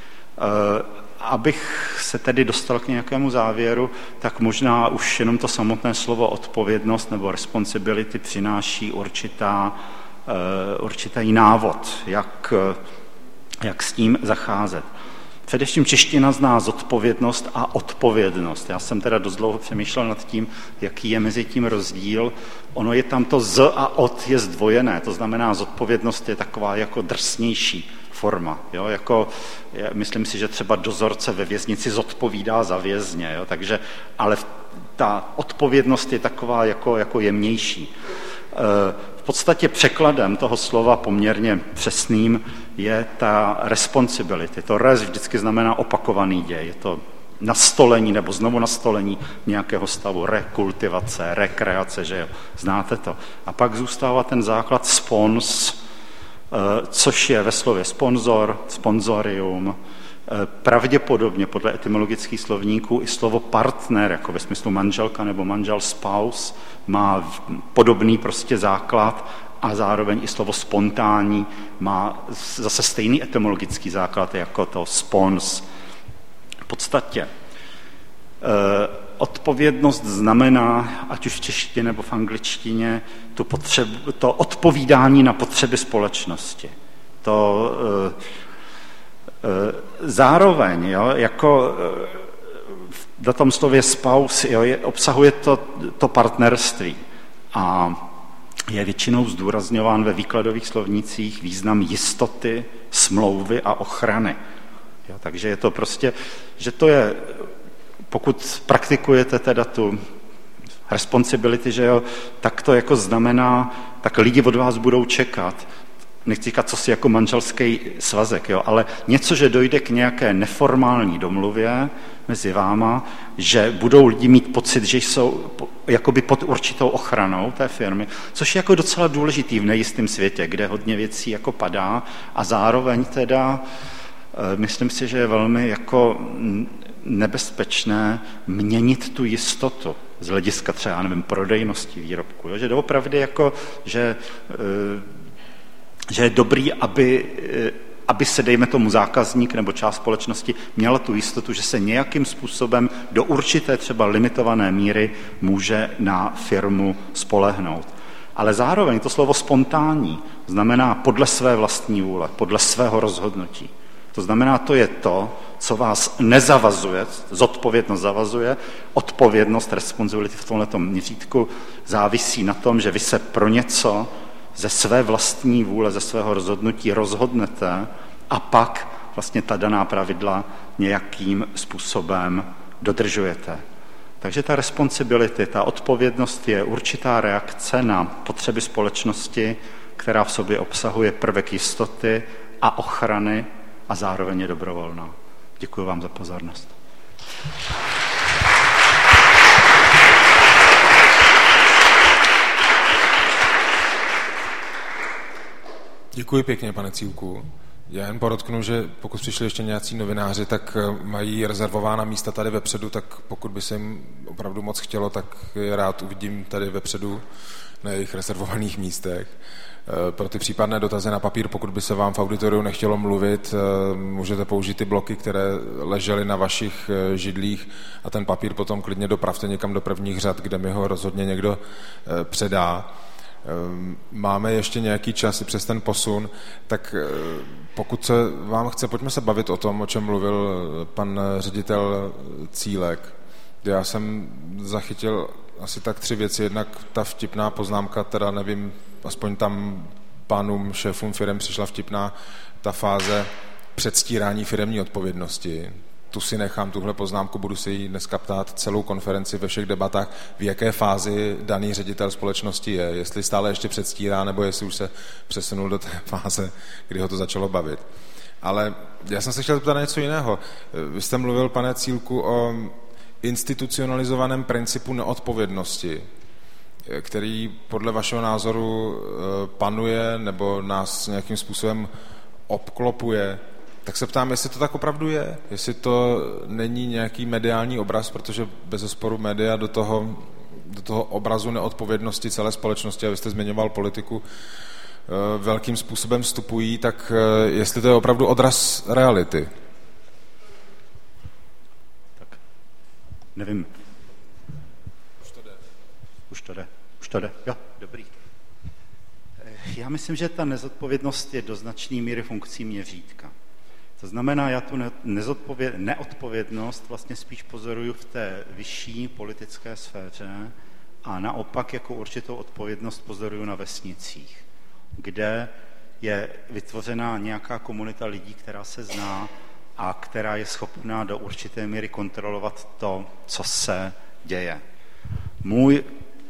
Abych se tedy dostal k nějakému závěru, tak možná už jenom to samotné slovo odpovědnost nebo responsibility přináší určitý návod, jak s tím zacházet. Především čeština zná zodpovědnost a odpovědnost. Já jsem teda dost dlouho přemýšlel nad tím, jaký je mezi tím rozdíl. Ono je tam to z a od je zdvojené, to znamená zodpovědnost je taková jako drsnější forma. Jo? Myslím si, že třeba dozorce ve věznici zodpovídá za vězně, jo? Takže, ale ta odpovědnost je taková jako jemnější. V podstatě překladem toho slova poměrně přesným je ta responsibility. To res vždycky znamená opakovaný děj. Je to nastolení nebo znovu nastolení nějakého stavu, rekultivace, rekreace, že jo, znáte to. A pak zůstává ten základ spons, což je ve slově sponzor, sponzorium, pravděpodobně podle etymologických slovníků i slovo partner, jako ve smyslu manželka nebo manžel, spouse, má podobný prostě základ a zároveň i slovo spontánní má zase stejný etymologický základ jako to spons. V podstatě odpovědnost znamená, ať už v češtině nebo v angličtině, to odpovídání na potřeby společnosti. Zároveň, jo, jako na tom slově spouse, jo, obsahuje to partnerství a je většinou zdůrazňován ve výkladových slovnících význam jistoty, smlouvy a ochrany. Jo, takže je to prostě, že to je, pokud praktikujete teda tu responsibility, že jo, tak to jako znamená, tak lidi od vás budou čekat, nechci říkat, co si jako manželský svazek, jo, ale něco, že dojde k nějaké neformální domluvě mezi váma, že budou lidi mít pocit, že jsou jakoby pod určitou ochranou té firmy, což je jako docela důležitý v nejistém světě, kde hodně věcí jako padá a zároveň teda myslím si, že je velmi jako nebezpečné měnit tu jistotu z hlediska třeba, nevím, prodejnosti výrobku, jo, že doopravdy jako, že je dobrý, aby se, dejme tomu, zákazník nebo část společnosti měla tu jistotu, že se nějakým způsobem do určité třeba limitované míry může na firmu spolehnout. Ale zároveň to slovo spontánní znamená podle své vlastní vůle, podle svého rozhodnutí. To znamená, to je to, co vás nezavazuje, zodpovědnost zavazuje, odpovědnost, responsibility v tomhletom měřítku závisí na tom, že vy se pro něco ze své vlastní vůle, ze svého rozhodnutí rozhodnete a pak vlastně ta daná pravidla nějakým způsobem dodržujete. Takže ta responsibility, ta odpovědnost je určitá reakce na potřeby společnosti, která v sobě obsahuje prvek jistoty a ochrany a zároveň je dobrovolná. Děkuji vám za pozornost. Děkuji pěkně, pane Cílku. Já jen podotknu, že pokud přišli ještě nějací novináři, tak mají rezervována místa tady vepředu, tak pokud by se jim opravdu moc chtělo, tak je rád uvidím tady vepředu na jejich rezervovaných místech. Pro ty případné dotazy na papír, pokud by se vám v auditoriu nechtělo mluvit, můžete použít ty bloky, které ležely na vašich židlích a ten papír potom klidně dopravte někam do prvních řad, kde mi ho rozhodně někdo předá. Máme ještě nějaký čas i přes ten posun, tak pokud se vám chce, pojďme se bavit o tom, o čem mluvil pan ředitel Cílek. Já jsem zachytil asi tak 3 věci. Jednak ta vtipná poznámka, teda nevím, aspoň tam pánům šéfům firem přišla vtipná ta fáze předstírání firemní odpovědnosti. Tu si nechám, tuhle poznámku, budu si ji dneska ptát celou konferenci ve všech debatách, v jaké fázi daný ředitel společnosti je, jestli stále ještě předstírá, nebo jestli už se přesunul do té fáze, kdy ho to začalo bavit. Ale já jsem se chtěl zeptat na něco jiného. Vy jste mluvil, pane Cílku, o institucionalizovaném principu neodpovědnosti, který podle vašeho názoru panuje nebo nás nějakým způsobem obklopuje. Tak se ptám, jestli to tak opravdu je, jestli to není nějaký mediální obraz, protože bezesporu média do toho obrazu neodpovědnosti celé společnosti, a vy jste zmiňoval politiku, velkým způsobem vstupují, tak jestli to je opravdu odraz reality. Tak, nevím. Už to jde. Jo, dobrý. Já myslím, že ta nezodpovědnost je do značné míry funkcí měřítka. To znamená, já tu neodpovědnost vlastně spíš pozoruju v té vyšší politické sféře a naopak jako určitou odpovědnost pozoruju na vesnicích, kde je vytvořená nějaká komunita lidí, která se zná a která je schopná do určité míry kontrolovat to, co se děje. Můj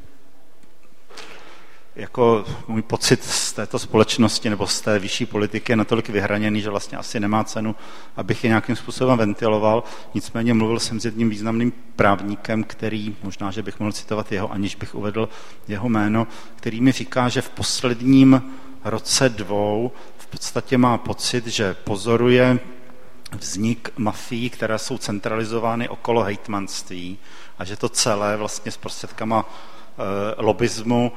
pocit z této společnosti nebo z té vyšší politiky je natolik vyhraněný, že vlastně asi nemá cenu, abych je nějakým způsobem ventiloval. Nicméně mluvil jsem s jedním významným právníkem, který, možná, že bych mohl citovat jeho, aniž bych uvedl jeho jméno, který mi říká, že v posledním roce 2 v podstatě má pocit, že pozoruje vznik mafií, které jsou centralizovány okolo hejtmanství a že to celé vlastně s prostředkama lobismu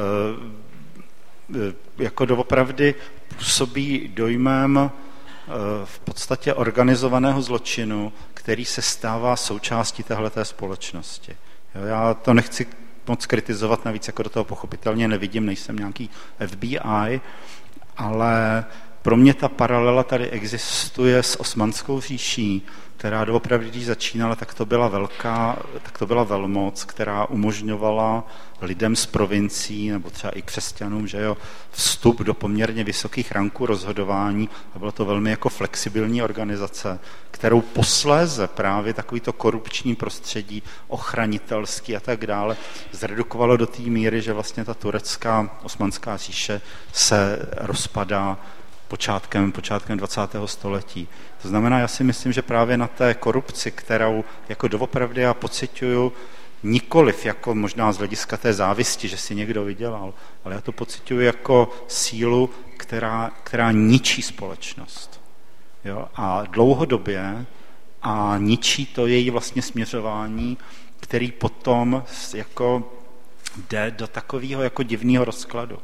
jako doopravdy působí dojmem v podstatě organizovaného zločinu, který se stává součástí téhleté společnosti. Já to nechci moc kritizovat, navíc jako do toho pochopitelně nevidím, nejsem nějaký FBI, ale pro mě ta paralela tady existuje s Osmanskou říší, která doopravdy, když začínala, tak to byla velmoc, která umožňovala lidem z provincií, nebo třeba i křesťanům, že jo, vstup do poměrně vysokých ranků rozhodování a byla to velmi jako flexibilní organizace, kterou posléze právě takovýto korupční prostředí, ochranitelský a tak dále, zredukovalo do té míry, že vlastně ta turecká Osmanská říše se rozpadá počátkem 20. století. To znamená, já si myslím, že právě na té korupci, kterou jako doopravdy já pociťuju nikoliv jako možná z hlediska té závisti, že si někdo vydělal, ale já to pociťuju jako sílu, která ničí společnost. Jo? A dlouhodobě a ničí to její vlastně směřování, který potom jako jde do takového jako divného rozkladu.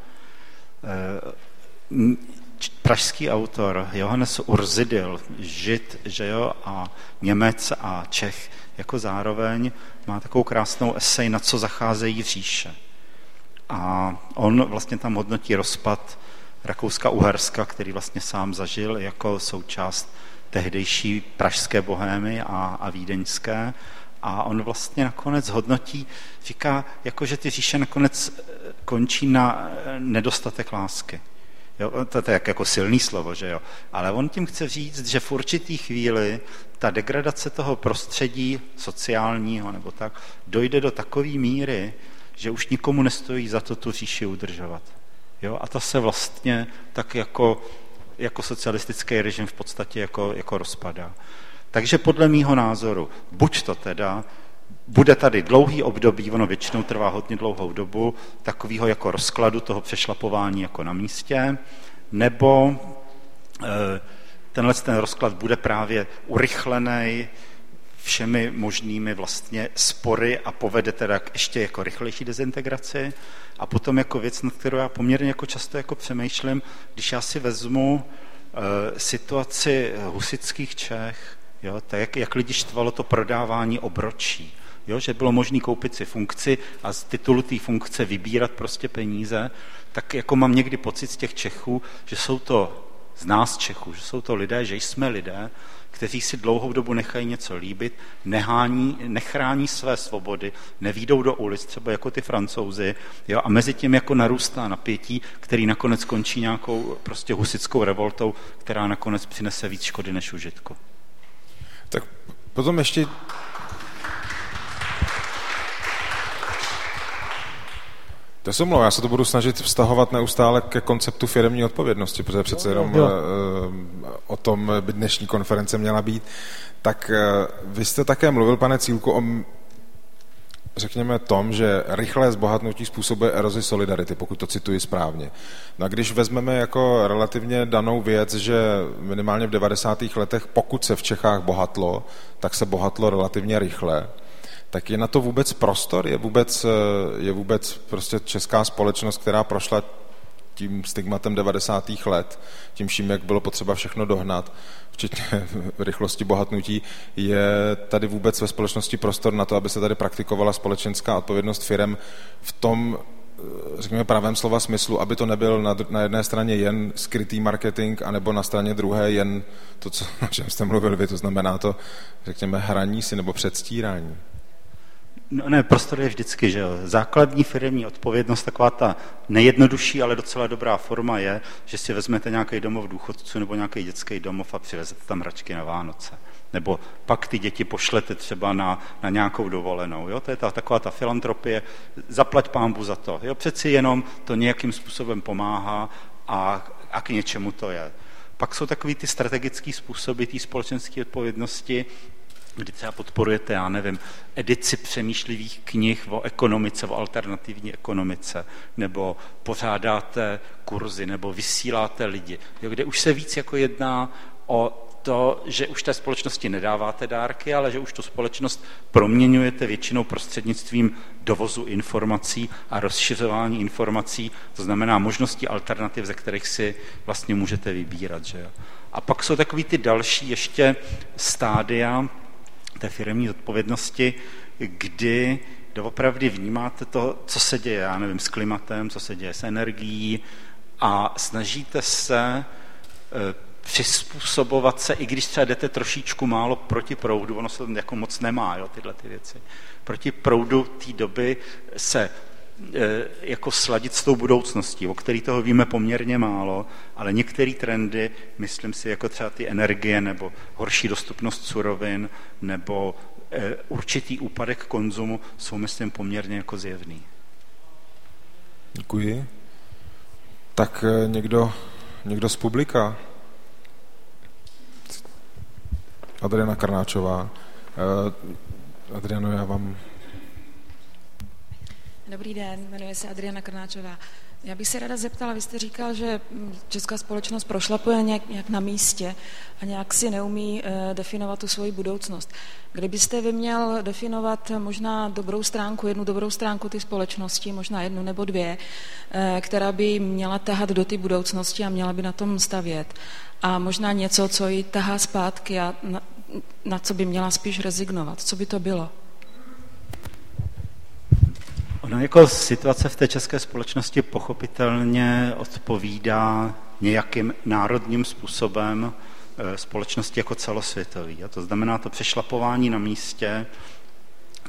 Pražský autor Johannes Urzidil, Žid, že jo, a Němec a Čech, jako zároveň má takovou krásnou esej, na co zacházejí říše. A on vlastně tam hodnotí rozpad Rakouska-Uherska, který vlastně sám zažil jako součást tehdejší pražské bohémy a vídeňské. A on vlastně nakonec hodnotí, říká, jako že ty říše nakonec končí na nedostatek lásky. Jo? To je jako silný slovo, že jo? Ale on tím chce říct, že v určitý chvíli ta degradace toho prostředí sociálního nebo tak dojde do takové míry, že už nikomu nestojí za to tu říši udržovat. Jo? A to se vlastně tak jako socialistický režim v podstatě jako rozpadá. Takže podle mýho názoru, buď to teda bude tady dlouhý období, ono většinou trvá hodně dlouhou dobu, takového jako rozkladu toho přešlapování jako na místě, nebo ten rozklad bude právě urychlený všemi možnými vlastně spory a povede teda k ještě jako rychlejší dezintegraci. A potom jako věc, nad kterou já poměrně jako často jako přemýšlím, když já si vezmu situaci husitských Čech, jo, tak jak lidi štvalo to prodávání obročí, jo, že bylo možné koupit si funkci a z titulu té funkce vybírat prostě peníze, tak jako mám někdy pocit z těch Čechů, že jsou to z nás Čechů, že jsou to lidé, že jsme lidé, kteří si dlouhou dobu nechají něco líbit, nechrání své svobody, nevídou do ulic, třeba jako ty Francouzi, jo, a mezi tím jako narůstá napětí, který nakonec končí nějakou prostě husitskou revoltou, která nakonec přinese víc škody než užitku. Tak potom ještě... To se mluví, já se to budu snažit vztahovat neustále ke konceptu firemní odpovědnosti, protože přece jenom o tom by dnešní konference měla být. Tak vy jste také mluvil, pane Cílku, o řekněme tom, že rychlé zbohatnutí způsobuje erozi solidarity, pokud to cituji správně. No a když vezmeme jako relativně danou věc, že minimálně v 90. letech, pokud se v Čechách bohatlo, tak se bohatlo relativně rychle, tak je na to vůbec prostor? Je vůbec prostě česká společnost, která prošla tím stigmatem 90. let, tím vším, jak bylo potřeba všechno dohnat, včetně rychlosti bohatnutí, je tady vůbec ve společnosti prostor na to, aby se tady praktikovala společenská odpovědnost firem v tom, řekněme, pravém slova smyslu, aby to nebyl na jedné straně jen skrytý marketing, anebo na straně druhé jen to, o čem jste mluvil vy, to znamená to, řekněme, hraní si nebo předstírání. No ne, prostor je vždycky, že jo. Základní firemní odpovědnost, taková ta nejjednodušší, ale docela dobrá forma je, že si vezmete nějaký domov důchodců nebo nějaký dětský domov a přivezete tam hračky na Vánoce. Nebo pak ty děti pošlete třeba na nějakou dovolenou. Jo? To je taková ta filantropie, zaplať pánbu za to. Jo? Přeci jenom to nějakým způsobem pomáhá a k něčemu to je. Pak jsou takový ty strategické způsoby té společenské odpovědnosti, kdy třeba podporujete, já nevím, edici přemýšlivých knih o ekonomice, o alternativní ekonomice, nebo pořádáte kurzy, nebo vysíláte lidi, jo, kde už se víc jako jedná o to, že už té společnosti nedáváte dárky, ale že už tu společnost proměňujete většinou prostřednictvím dovozu informací a rozšiřování informací, to znamená možnosti alternativ, ze kterých si vlastně můžete vybírat. Že jo? A pak jsou takový ty další ještě stádia té firemní odpovědnosti, kdy doopravdy vnímáte to, co se děje, já nevím, s klimatem, co se děje s energií a snažíte se přizpůsobovat se, i když třeba jdete trošičku málo proti proudu, ono se jako moc nemá, jo, tyhle ty věci. Proti proudu té doby se jako sladit s tou budoucností, o který toho víme poměrně málo, ale některé trendy, myslím si, jako třeba ty energie, nebo horší dostupnost surovin, nebo určitý úpadek konzumu, jsou, myslím, poměrně jako zjevný. Děkuji. Tak někdo z publika? Adriana Karnáčová. Adriano, já vám... Dobrý den, jmenuji se Adriana Karnáčová. Já bych se ráda zeptala, vy jste říkal, že česká společnost prošlapuje nějak na místě a nějak si neumí definovat tu svoji budoucnost. Kdybyste vy měl definovat možná jednu dobrou stránku té společnosti, možná jednu nebo dvě, která by měla tahat do té budoucnosti a měla by na tom stavět. A možná něco, co ji tahá zpátky a na co by měla spíš rezignovat. Co by to bylo? Ono jako situace v té české společnosti pochopitelně odpovídá nějakým národním způsobem společnosti jako celosvětový. A to znamená to přešlapování na místě,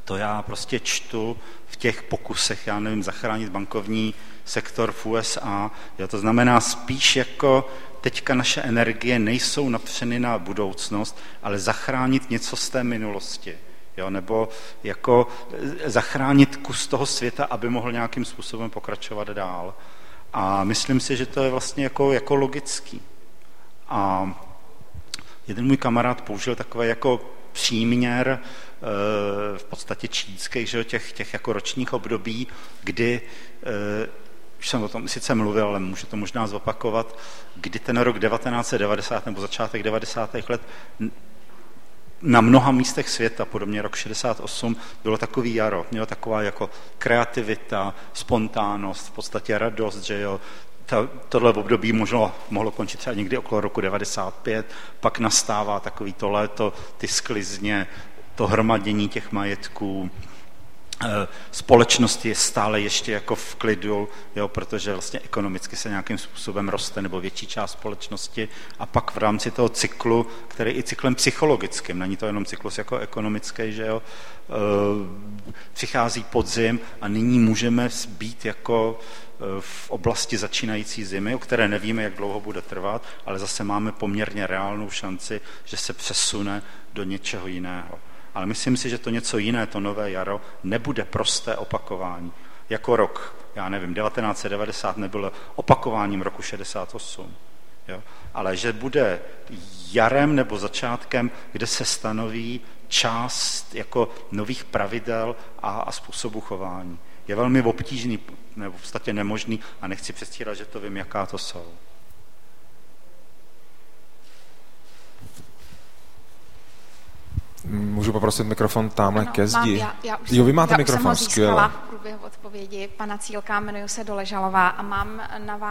to já prostě čtu v těch pokusech, já nevím, zachránit bankovní sektor v USA. Jo, to znamená spíš jako teďka naše energie nejsou napřeny na budoucnost, ale zachránit něco z té minulosti. Jo, nebo jako zachránit kus toho světa, aby mohl nějakým způsobem pokračovat dál. A myslím si, že to je vlastně jako logický. A jeden můj kamarád použil takové jako příměr v podstatě čínských, že těch jako ročních období, kdy, už jsem o tom sice mluvil, ale můžu to možná zopakovat, kdy ten rok 1990 nebo začátek 90. let na mnoha místech světa, podobně rok 68, bylo takový jaro, mělo taková jako kreativita, spontánnost, v podstatě radost, že jo, tohle období mohlo končit třeba někdy okolo roku 95, pak nastává takový to léto, ty sklizně, to hromadění těch majetků, společnost je stále ještě jako v klidu, jo, protože vlastně ekonomicky se nějakým způsobem roste, nebo větší část společnosti, a pak v rámci toho cyklu, který i cyklem psychologickým, není to jenom cyklus jako ekonomický, že jo, přichází podzim a nyní můžeme být jako v oblasti začínající zimy, o které nevíme, jak dlouho bude trvat, ale zase máme poměrně reálnou šanci, že se přesune do něčeho jiného. Ale myslím si, že to něco jiné, to nové jaro, nebude prosté opakování. Jako rok, já nevím, 1990 nebylo opakováním roku 68. Jo? Ale že bude jarem nebo začátkem, kde se stanoví část jako nových pravidel a způsobu chování. Je velmi obtížný, nebo v podstatě nemožný, a nechci předstírat, že to vím, jaká to jsou. Můžu poprosit mikrofon tamhle ke zdi? Jo, vy máte mikrofon, skvěle. Já už jsem v průběhu odpovědi pana Cílka, jmenuji se Doležalová a mám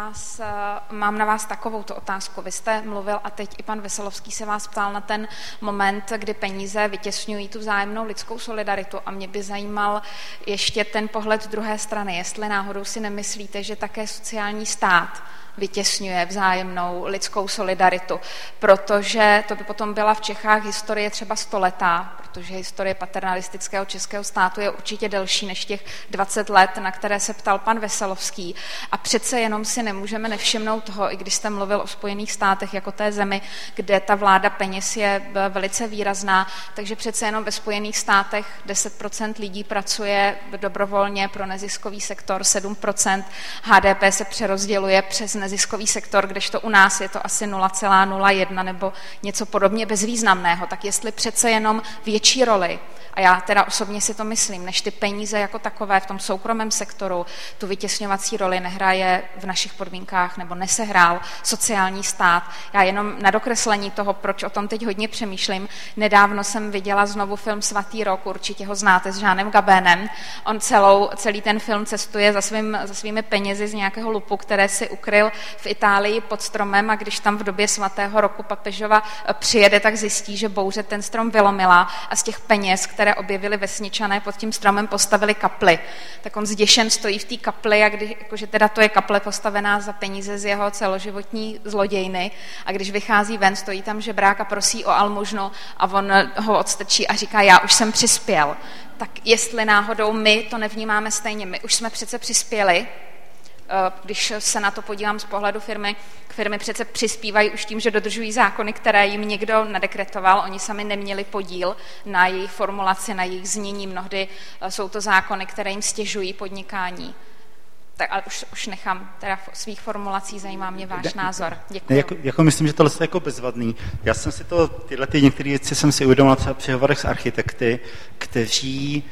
na vás takovouto otázku. Vy jste mluvil a teď i pan Veselovský se vás ptal na ten moment, kdy peníze vytěsňují tu vzájemnou lidskou solidaritu, a mě by zajímal ještě ten pohled z druhé strany, jestli náhodou si nemyslíte, že také sociální stát vytěsňuje vzájemnou lidskou solidaritu, protože to by potom byla v Čechách historie třeba stoletá, protože historie paternalistického českého státu je určitě delší než těch 20 let, na které se ptal pan Veselovský. A přece jenom si nemůžeme nevšimnout toho, i když jste mluvil o Spojených státech jako té zemi, kde ta vláda peněz je velice výrazná, takže přece jenom ve Spojených státech 10% lidí pracuje dobrovolně pro neziskový sektor, 7% HDP se přerozděluje přes neziskový sektor, kdežto u nás je to asi 0,01 nebo něco podobně bezvýznamného. Tak jestli přece jenom větší roli, a já teda osobně si to myslím, než ty peníze jako takové v tom soukromém sektoru, tu vytěsňovací roli nehraje v našich podmínkách nebo nesehrál sociální stát. Já jenom na dokreslení toho, proč o tom teď hodně přemýšlím, nedávno jsem viděla znovu film Svatý rok, určitě ho znáte, s Jeanem Gabénem. On celý ten film cestuje za svými penězi z nějakého lupu, které si ukryl v Itálii pod stromem, a když tam v době svatého roku papežova přijede, tak zjistí, že bouře ten strom vylomila a z těch peněz, které objevili vesničané, pod tím stromem postavili kapli. Tak on zděšen stojí v té kapli, a jakože teda to je kaple postavená za peníze z jeho celoživotní zlodějny, a když vychází ven, stojí tam žebrák a prosí o almužnu a on ho odstrčí a říká, já už jsem přispěl. Tak jestli náhodou my to nevnímáme stejně, my už jsme přece přispěli, když se na to podívám z pohledu firmy přece přispívají už tím, že dodržují zákony, které jim někdo nadekretoval, oni sami neměli podíl na jejich formulaci, na jejich znění, mnohdy jsou to zákony, které jim stěžují podnikání. Tak ale už nechám teda svých formulací, zajímá mě váš názor. Děkuji. Jako myslím, že tohle je jako bezvadný. Já jsem si některé věci jsem si uvědomil třeba při hovorech s architekty, kteří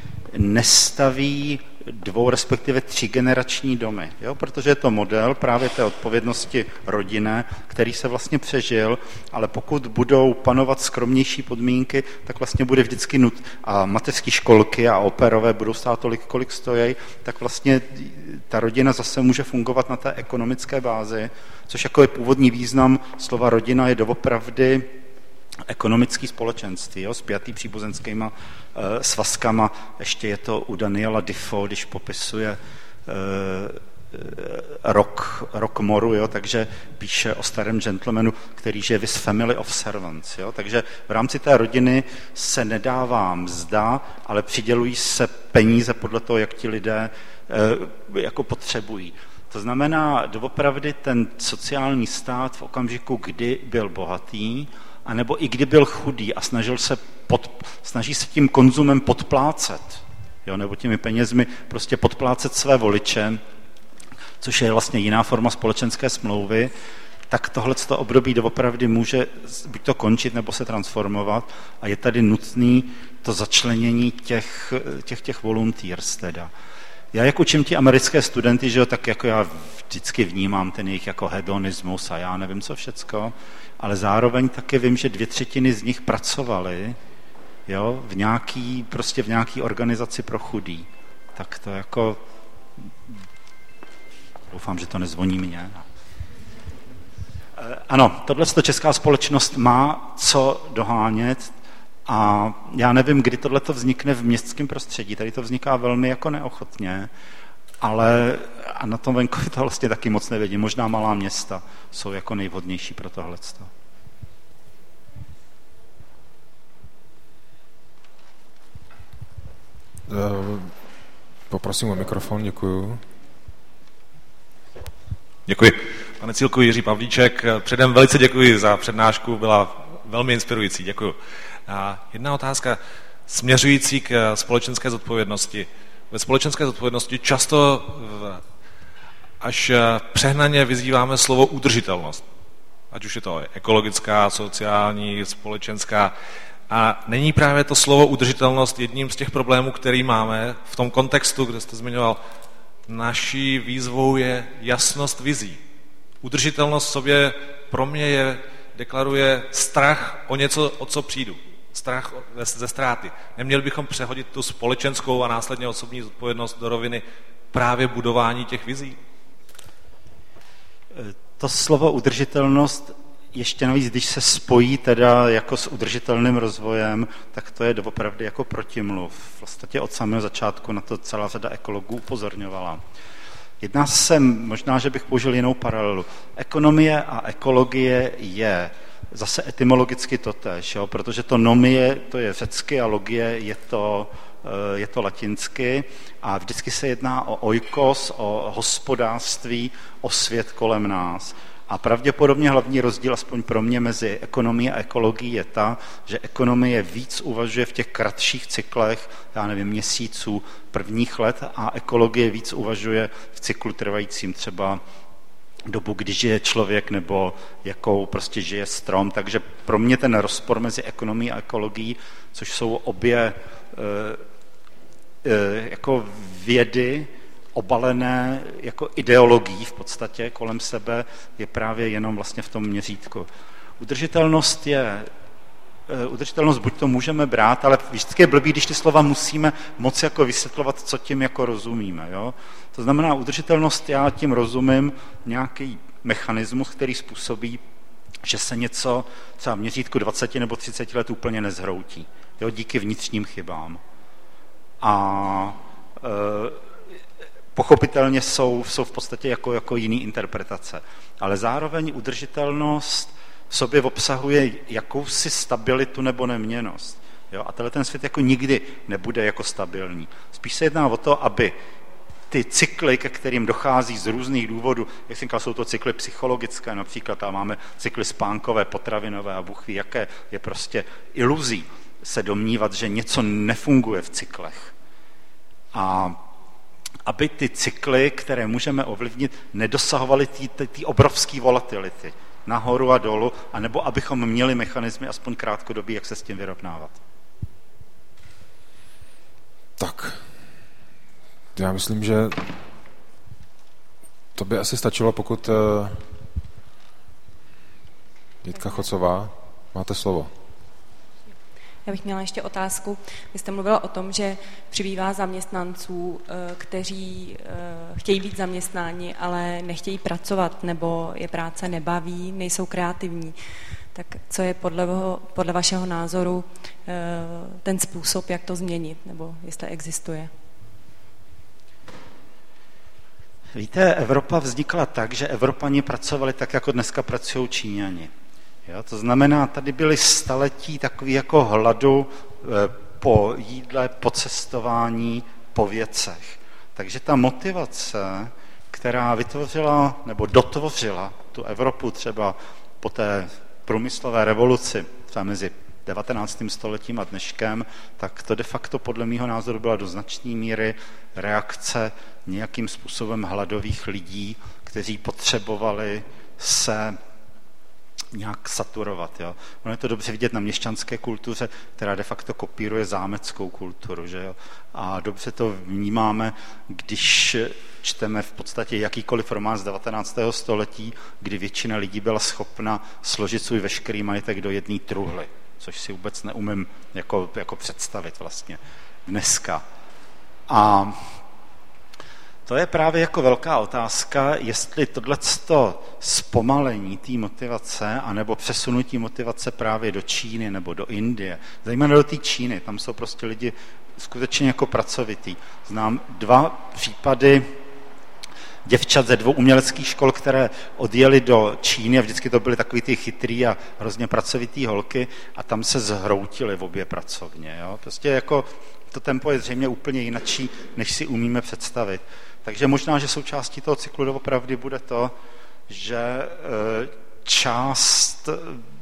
nestaví 2, respektive 3 generační domy, jo? Protože je to model právě té odpovědnosti rodinné, který se vlastně přežil, ale pokud budou panovat skromnější podmínky, tak vlastně bude vždycky a mateřské školky a operové budou stát tolik, kolik stojí, tak vlastně ta rodina zase může fungovat na té ekonomické bázi, což jako je původní význam slova rodina, je doopravdy ekonomický společenství, jo, spjatý příbuzenskýma svazkama. Ještě je to u Daniela Defoe, když popisuje Rock Moru, jo, takže píše o starém gentlemanu, který žije with family of servants. Jo, takže v rámci té rodiny se nedává mzda, ale přidělují se peníze podle toho, jak ti lidé jako potřebují. To znamená, doopravdy ten sociální stát v okamžiku, kdy byl bohatý, anebo i kdy byl chudý a snaží se tím konzumem podplácet, jo, nebo těmi penězmi prostě podplácet své voliče, což je vlastně jiná forma společenské smlouvy, tak tohleto období doopravdy může buď to končit, nebo se transformovat a je tady nutný to začlenění těch volunteers teda. Já jak učím ti americké studenty, že jo, tak jako já vždycky vnímám ten jejich jako hedonismus a já nevím co všecko, ale zároveň taky vím, že 2/3 z nich pracovali, jo, v nějaký organizaci pro chudý. Tak to jako doufám, že to nezvoní mě. Ano, tohleto česká společnost má co dohánět a já nevím, kdy tohleto vznikne v městském prostředí. Tady to vzniká velmi jako neochotně, ale a na tom venkově to vlastně taky moc nevědím. Možná malá města jsou jako nejvhodnější pro tohleto. Poprosím o mikrofon, děkuju. Děkuji. Pane Cílku, Jiří Pavlíček, předem velice děkuji za přednášku, byla velmi inspirující, děkuji. A jedna otázka směřující k společenské zodpovědnosti. Ve společenské zodpovědnosti často až přehnaně vyzýváme slovo udržitelnost. Ať už je to ekologická, sociální, společenská. A není právě to slovo udržitelnost jedním z těch problémů, který máme v tom kontextu, kde jste zmiňoval, naší výzvou je jasnost vizí. Udržitelnost v sobě pro mě deklaruje strach o něco, o co přijdu. Strach ze ztráty. Neměli bychom přehodit tu společenskou a následně osobní zodpovědnost do roviny právě budování těch vizí? To slovo udržitelnost ještě navíc, když se spojí teda jako s udržitelným rozvojem, tak to je doopravdy jako protimluv. Vlastně od samého začátku na to celá řada ekologů upozorňovala. Jedná se, možná, že bych použil jinou paralelu. Ekonomie a ekologie je zase etymologicky totéž, jo? Protože to nomie, to je řecky a logie je to latinsky a vždycky se jedná o oikos, o hospodářství, o svět kolem nás. A pravděpodobně hlavní rozdíl, aspoň pro mě, mezi ekonomií a ekologií je ta, že ekonomie víc uvažuje v těch kratších cyklech, já nevím, měsíců, prvních let a ekologie víc uvažuje v cyklu trvajícím třeba dobu, kdy žije člověk nebo jakou prostě žije strom. Takže pro mě ten rozpor mezi ekonomií a ekologií, což jsou obě jako vědy, obalené jako ideologií v podstatě kolem sebe, je právě jenom vlastně v tom měřítku. Udržitelnost buď to můžeme brát, ale vždycky je blbý, když ty slova musíme moc jako vysvětlovat, co tím jako rozumíme. Jo? To znamená, udržitelnost, já tím rozumím nějaký mechanismus, který způsobí, že se něco třeba v měřítku 20 nebo 30 let úplně nezhroutí. Jo? Díky vnitřním chybám. A pochopitelně jsou v podstatě jako jiný interpretace. Ale zároveň udržitelnost v sobě obsahuje jakousi stabilitu nebo neměnnost. Jo? A tenhle ten svět jako nikdy nebude jako stabilní. Spíš se jedná o to, aby ty cykly, ke kterým dochází z různých důvodů, jak jsem říkal, jsou to cykly psychologické, například tam máme cykly spánkové, potravinové a Bůh ví, jaké je prostě iluzí se domnívat, že něco nefunguje v cyklech. A aby ty cykly, které můžeme ovlivnit, nedosahovaly té obrovské volatility nahoru a dolů, anebo abychom měli mechanismy aspoň krátkodobí, jak se s tím vyrovnávat. Tak, já myslím, že to by asi stačilo, pokud Jitka Chocová, máte slovo. Já bych měla ještě otázku. Vy jste mluvila o tom, že přibývá zaměstnanců, kteří chtějí být zaměstnáni, ale nechtějí pracovat, nebo je práce nebaví, nejsou kreativní. Tak co je podle vašeho názoru ten způsob, jak to změnit, nebo jestli existuje? Víte, Evropa vznikla tak, že Evropani pracovali tak, jako dneska pracují Číňani. Jo, to znamená, tady byly staletí takový jako hladu po jídle, po cestování, po věcech. Takže ta motivace, která vytvořila nebo dotvořila tu Evropu třeba po té průmyslové revoluci, třeba mezi 19. stoletím a dneškem, tak to de facto podle mého názoru byla do značné míry reakce nějakým způsobem hladových lidí, kteří potřebovali se nějak saturovat. Jo. Ono je to dobře vidět na měšťanské kultuře, která de facto kopíruje zámeckou kulturu. Že jo. A dobře to vnímáme, když čteme v podstatě jakýkoliv román z 19. století, kdy většina lidí byla schopna složit svůj veškerý majetek do jedné truhly, což si vůbec neumím jako představit vlastně dneska. A to je právě jako velká otázka, jestli tohleto zpomalení té motivace anebo přesunutí motivace právě do Číny nebo do Indie, zejména do té Číny, tam jsou prostě lidi skutečně jako pracovitý. Znám 2 případy děvčat ze 2 uměleckých škol, které odjeli do Číny a vždycky to byly takový ty chytrý a hrozně pracovitý holky a tam se zhroutily v obě pracovně. Jo? Prostě jako to tempo je zřejmě úplně jinačí, než si umíme představit. Takže možná, že součástí toho cyklu doopravdy bude to, že část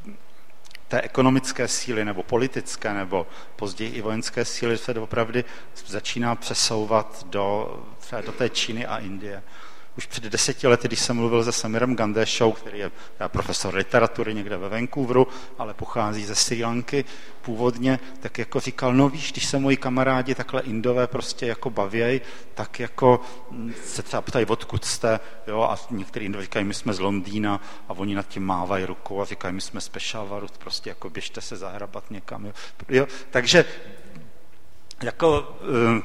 té ekonomické síly nebo politické nebo později i vojenské síly se doopravdy začíná přesouvat do té Číny a Indie. Už před 10 lety, když jsem mluvil se Samirem Gandeshou, který je profesor literatury někde ve Vancouveru, ale pochází ze Srí Lanky původně, tak jako říkal, no víš, když se moji kamarádi takhle Indové prostě jako bavěj, tak jako se třeba ptají, odkud jste, jo, a některý Indové říkají, my jsme z Londýna a oni nad tím mávají rukou a říkají, my jsme z Pešávaru, prostě jako běžte se zahrabat někam. Jo. Takže jako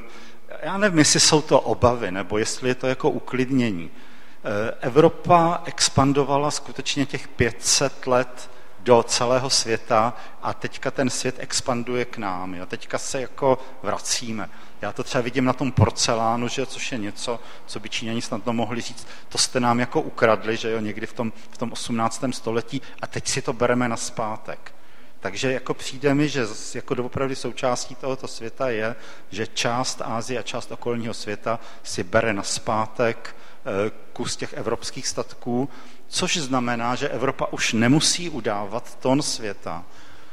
já nevím, jestli jsou to obavy, nebo jestli je to jako uklidnění. Evropa expandovala skutečně těch 500 let do celého světa a teďka ten svět expanduje k nám. Jo? Teďka se jako vracíme. Já to třeba vidím na tom porcelánu, že, což je něco, co by Číňani snadno mohli říct, to jste nám jako ukradli, že jo, někdy v tom 18. století a teď si to bereme nazpátek. Takže jako přijde mi, že jako doopravdy součástí tohoto světa je, že část Asie a část okolního světa si bere nazpátek kus těch evropských statků, což znamená, že Evropa už nemusí udávat tón světa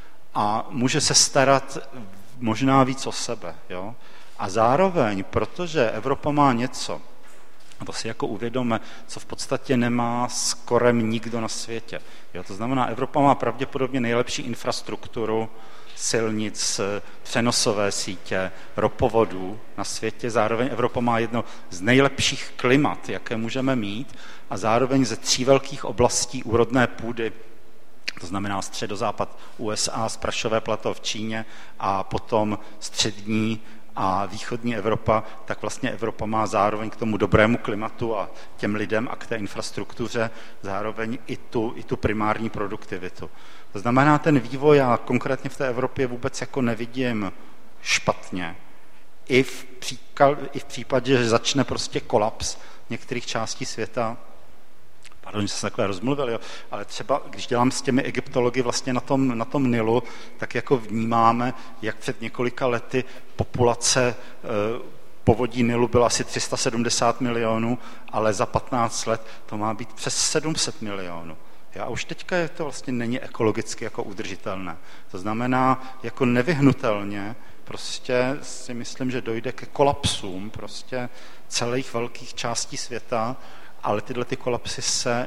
a může se starat možná víc o sebe. Jo? A zároveň, protože Evropa má něco, to si jako uvědomme, co v podstatě nemá skoro nikdo na světě. Jo, to znamená, Evropa má pravděpodobně nejlepší infrastrukturu silnic, přenosové sítě, ropovodů na světě. Zároveň Evropa má jedno z nejlepších klimat, jaké můžeme mít, a zároveň ze 3 velkých oblastí úrodné půdy, to znamená středozápad USA, Sprašové plato v Číně a potom střední a východní Evropa, tak vlastně Evropa má zároveň k tomu dobrému klimatu a těm lidem a k té infrastruktuře zároveň i tu primární produktivitu. To znamená, ten vývoj já konkrétně v té Evropě vůbec jako nevidím špatně. I v případě, že začne prostě kolaps některých částí světa, pardon, že jsem takhle rozmluvil, jo, ale třeba když dělám s těmi egyptology vlastně na tom Nilu, tak jako vnímáme, jak před několika lety populace povodí Nilu byla asi 370 milionů, ale za 15 let to má být přes 700 milionů. A už teďka to vlastně není ekologicky jako udržitelné. To znamená, jako nevyhnutelně prostě si myslím, že dojde ke kolapsům prostě celých velkých částí světa, ale tyhle ty kolapsy se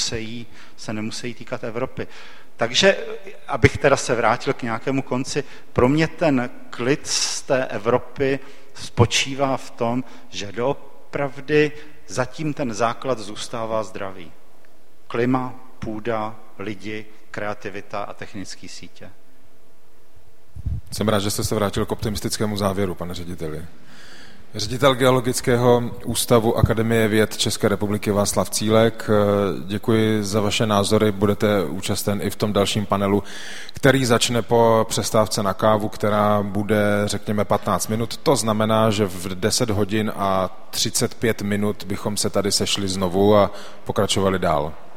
nemusí týkat Evropy. Takže, abych teda se vrátil k nějakému konci, pro mě ten klid z té Evropy spočívá v tom, že doopravdy zatím ten základ zůstává zdravý. Klima, půda, lidi, kreativita a technické sítě. Jsem rád, že jste se vrátil k optimistickému závěru, pane řediteli. Ředitel Geologického ústavu Akademie věd České republiky Václav Cílek. Děkuji za vaše názory, budete účasten i v tom dalším panelu, který začne po přestávce na kávu, která bude, řekněme, 15 minut. To znamená, že v 10 hodin a 35 minut bychom se tady sešli znovu a pokračovali dál.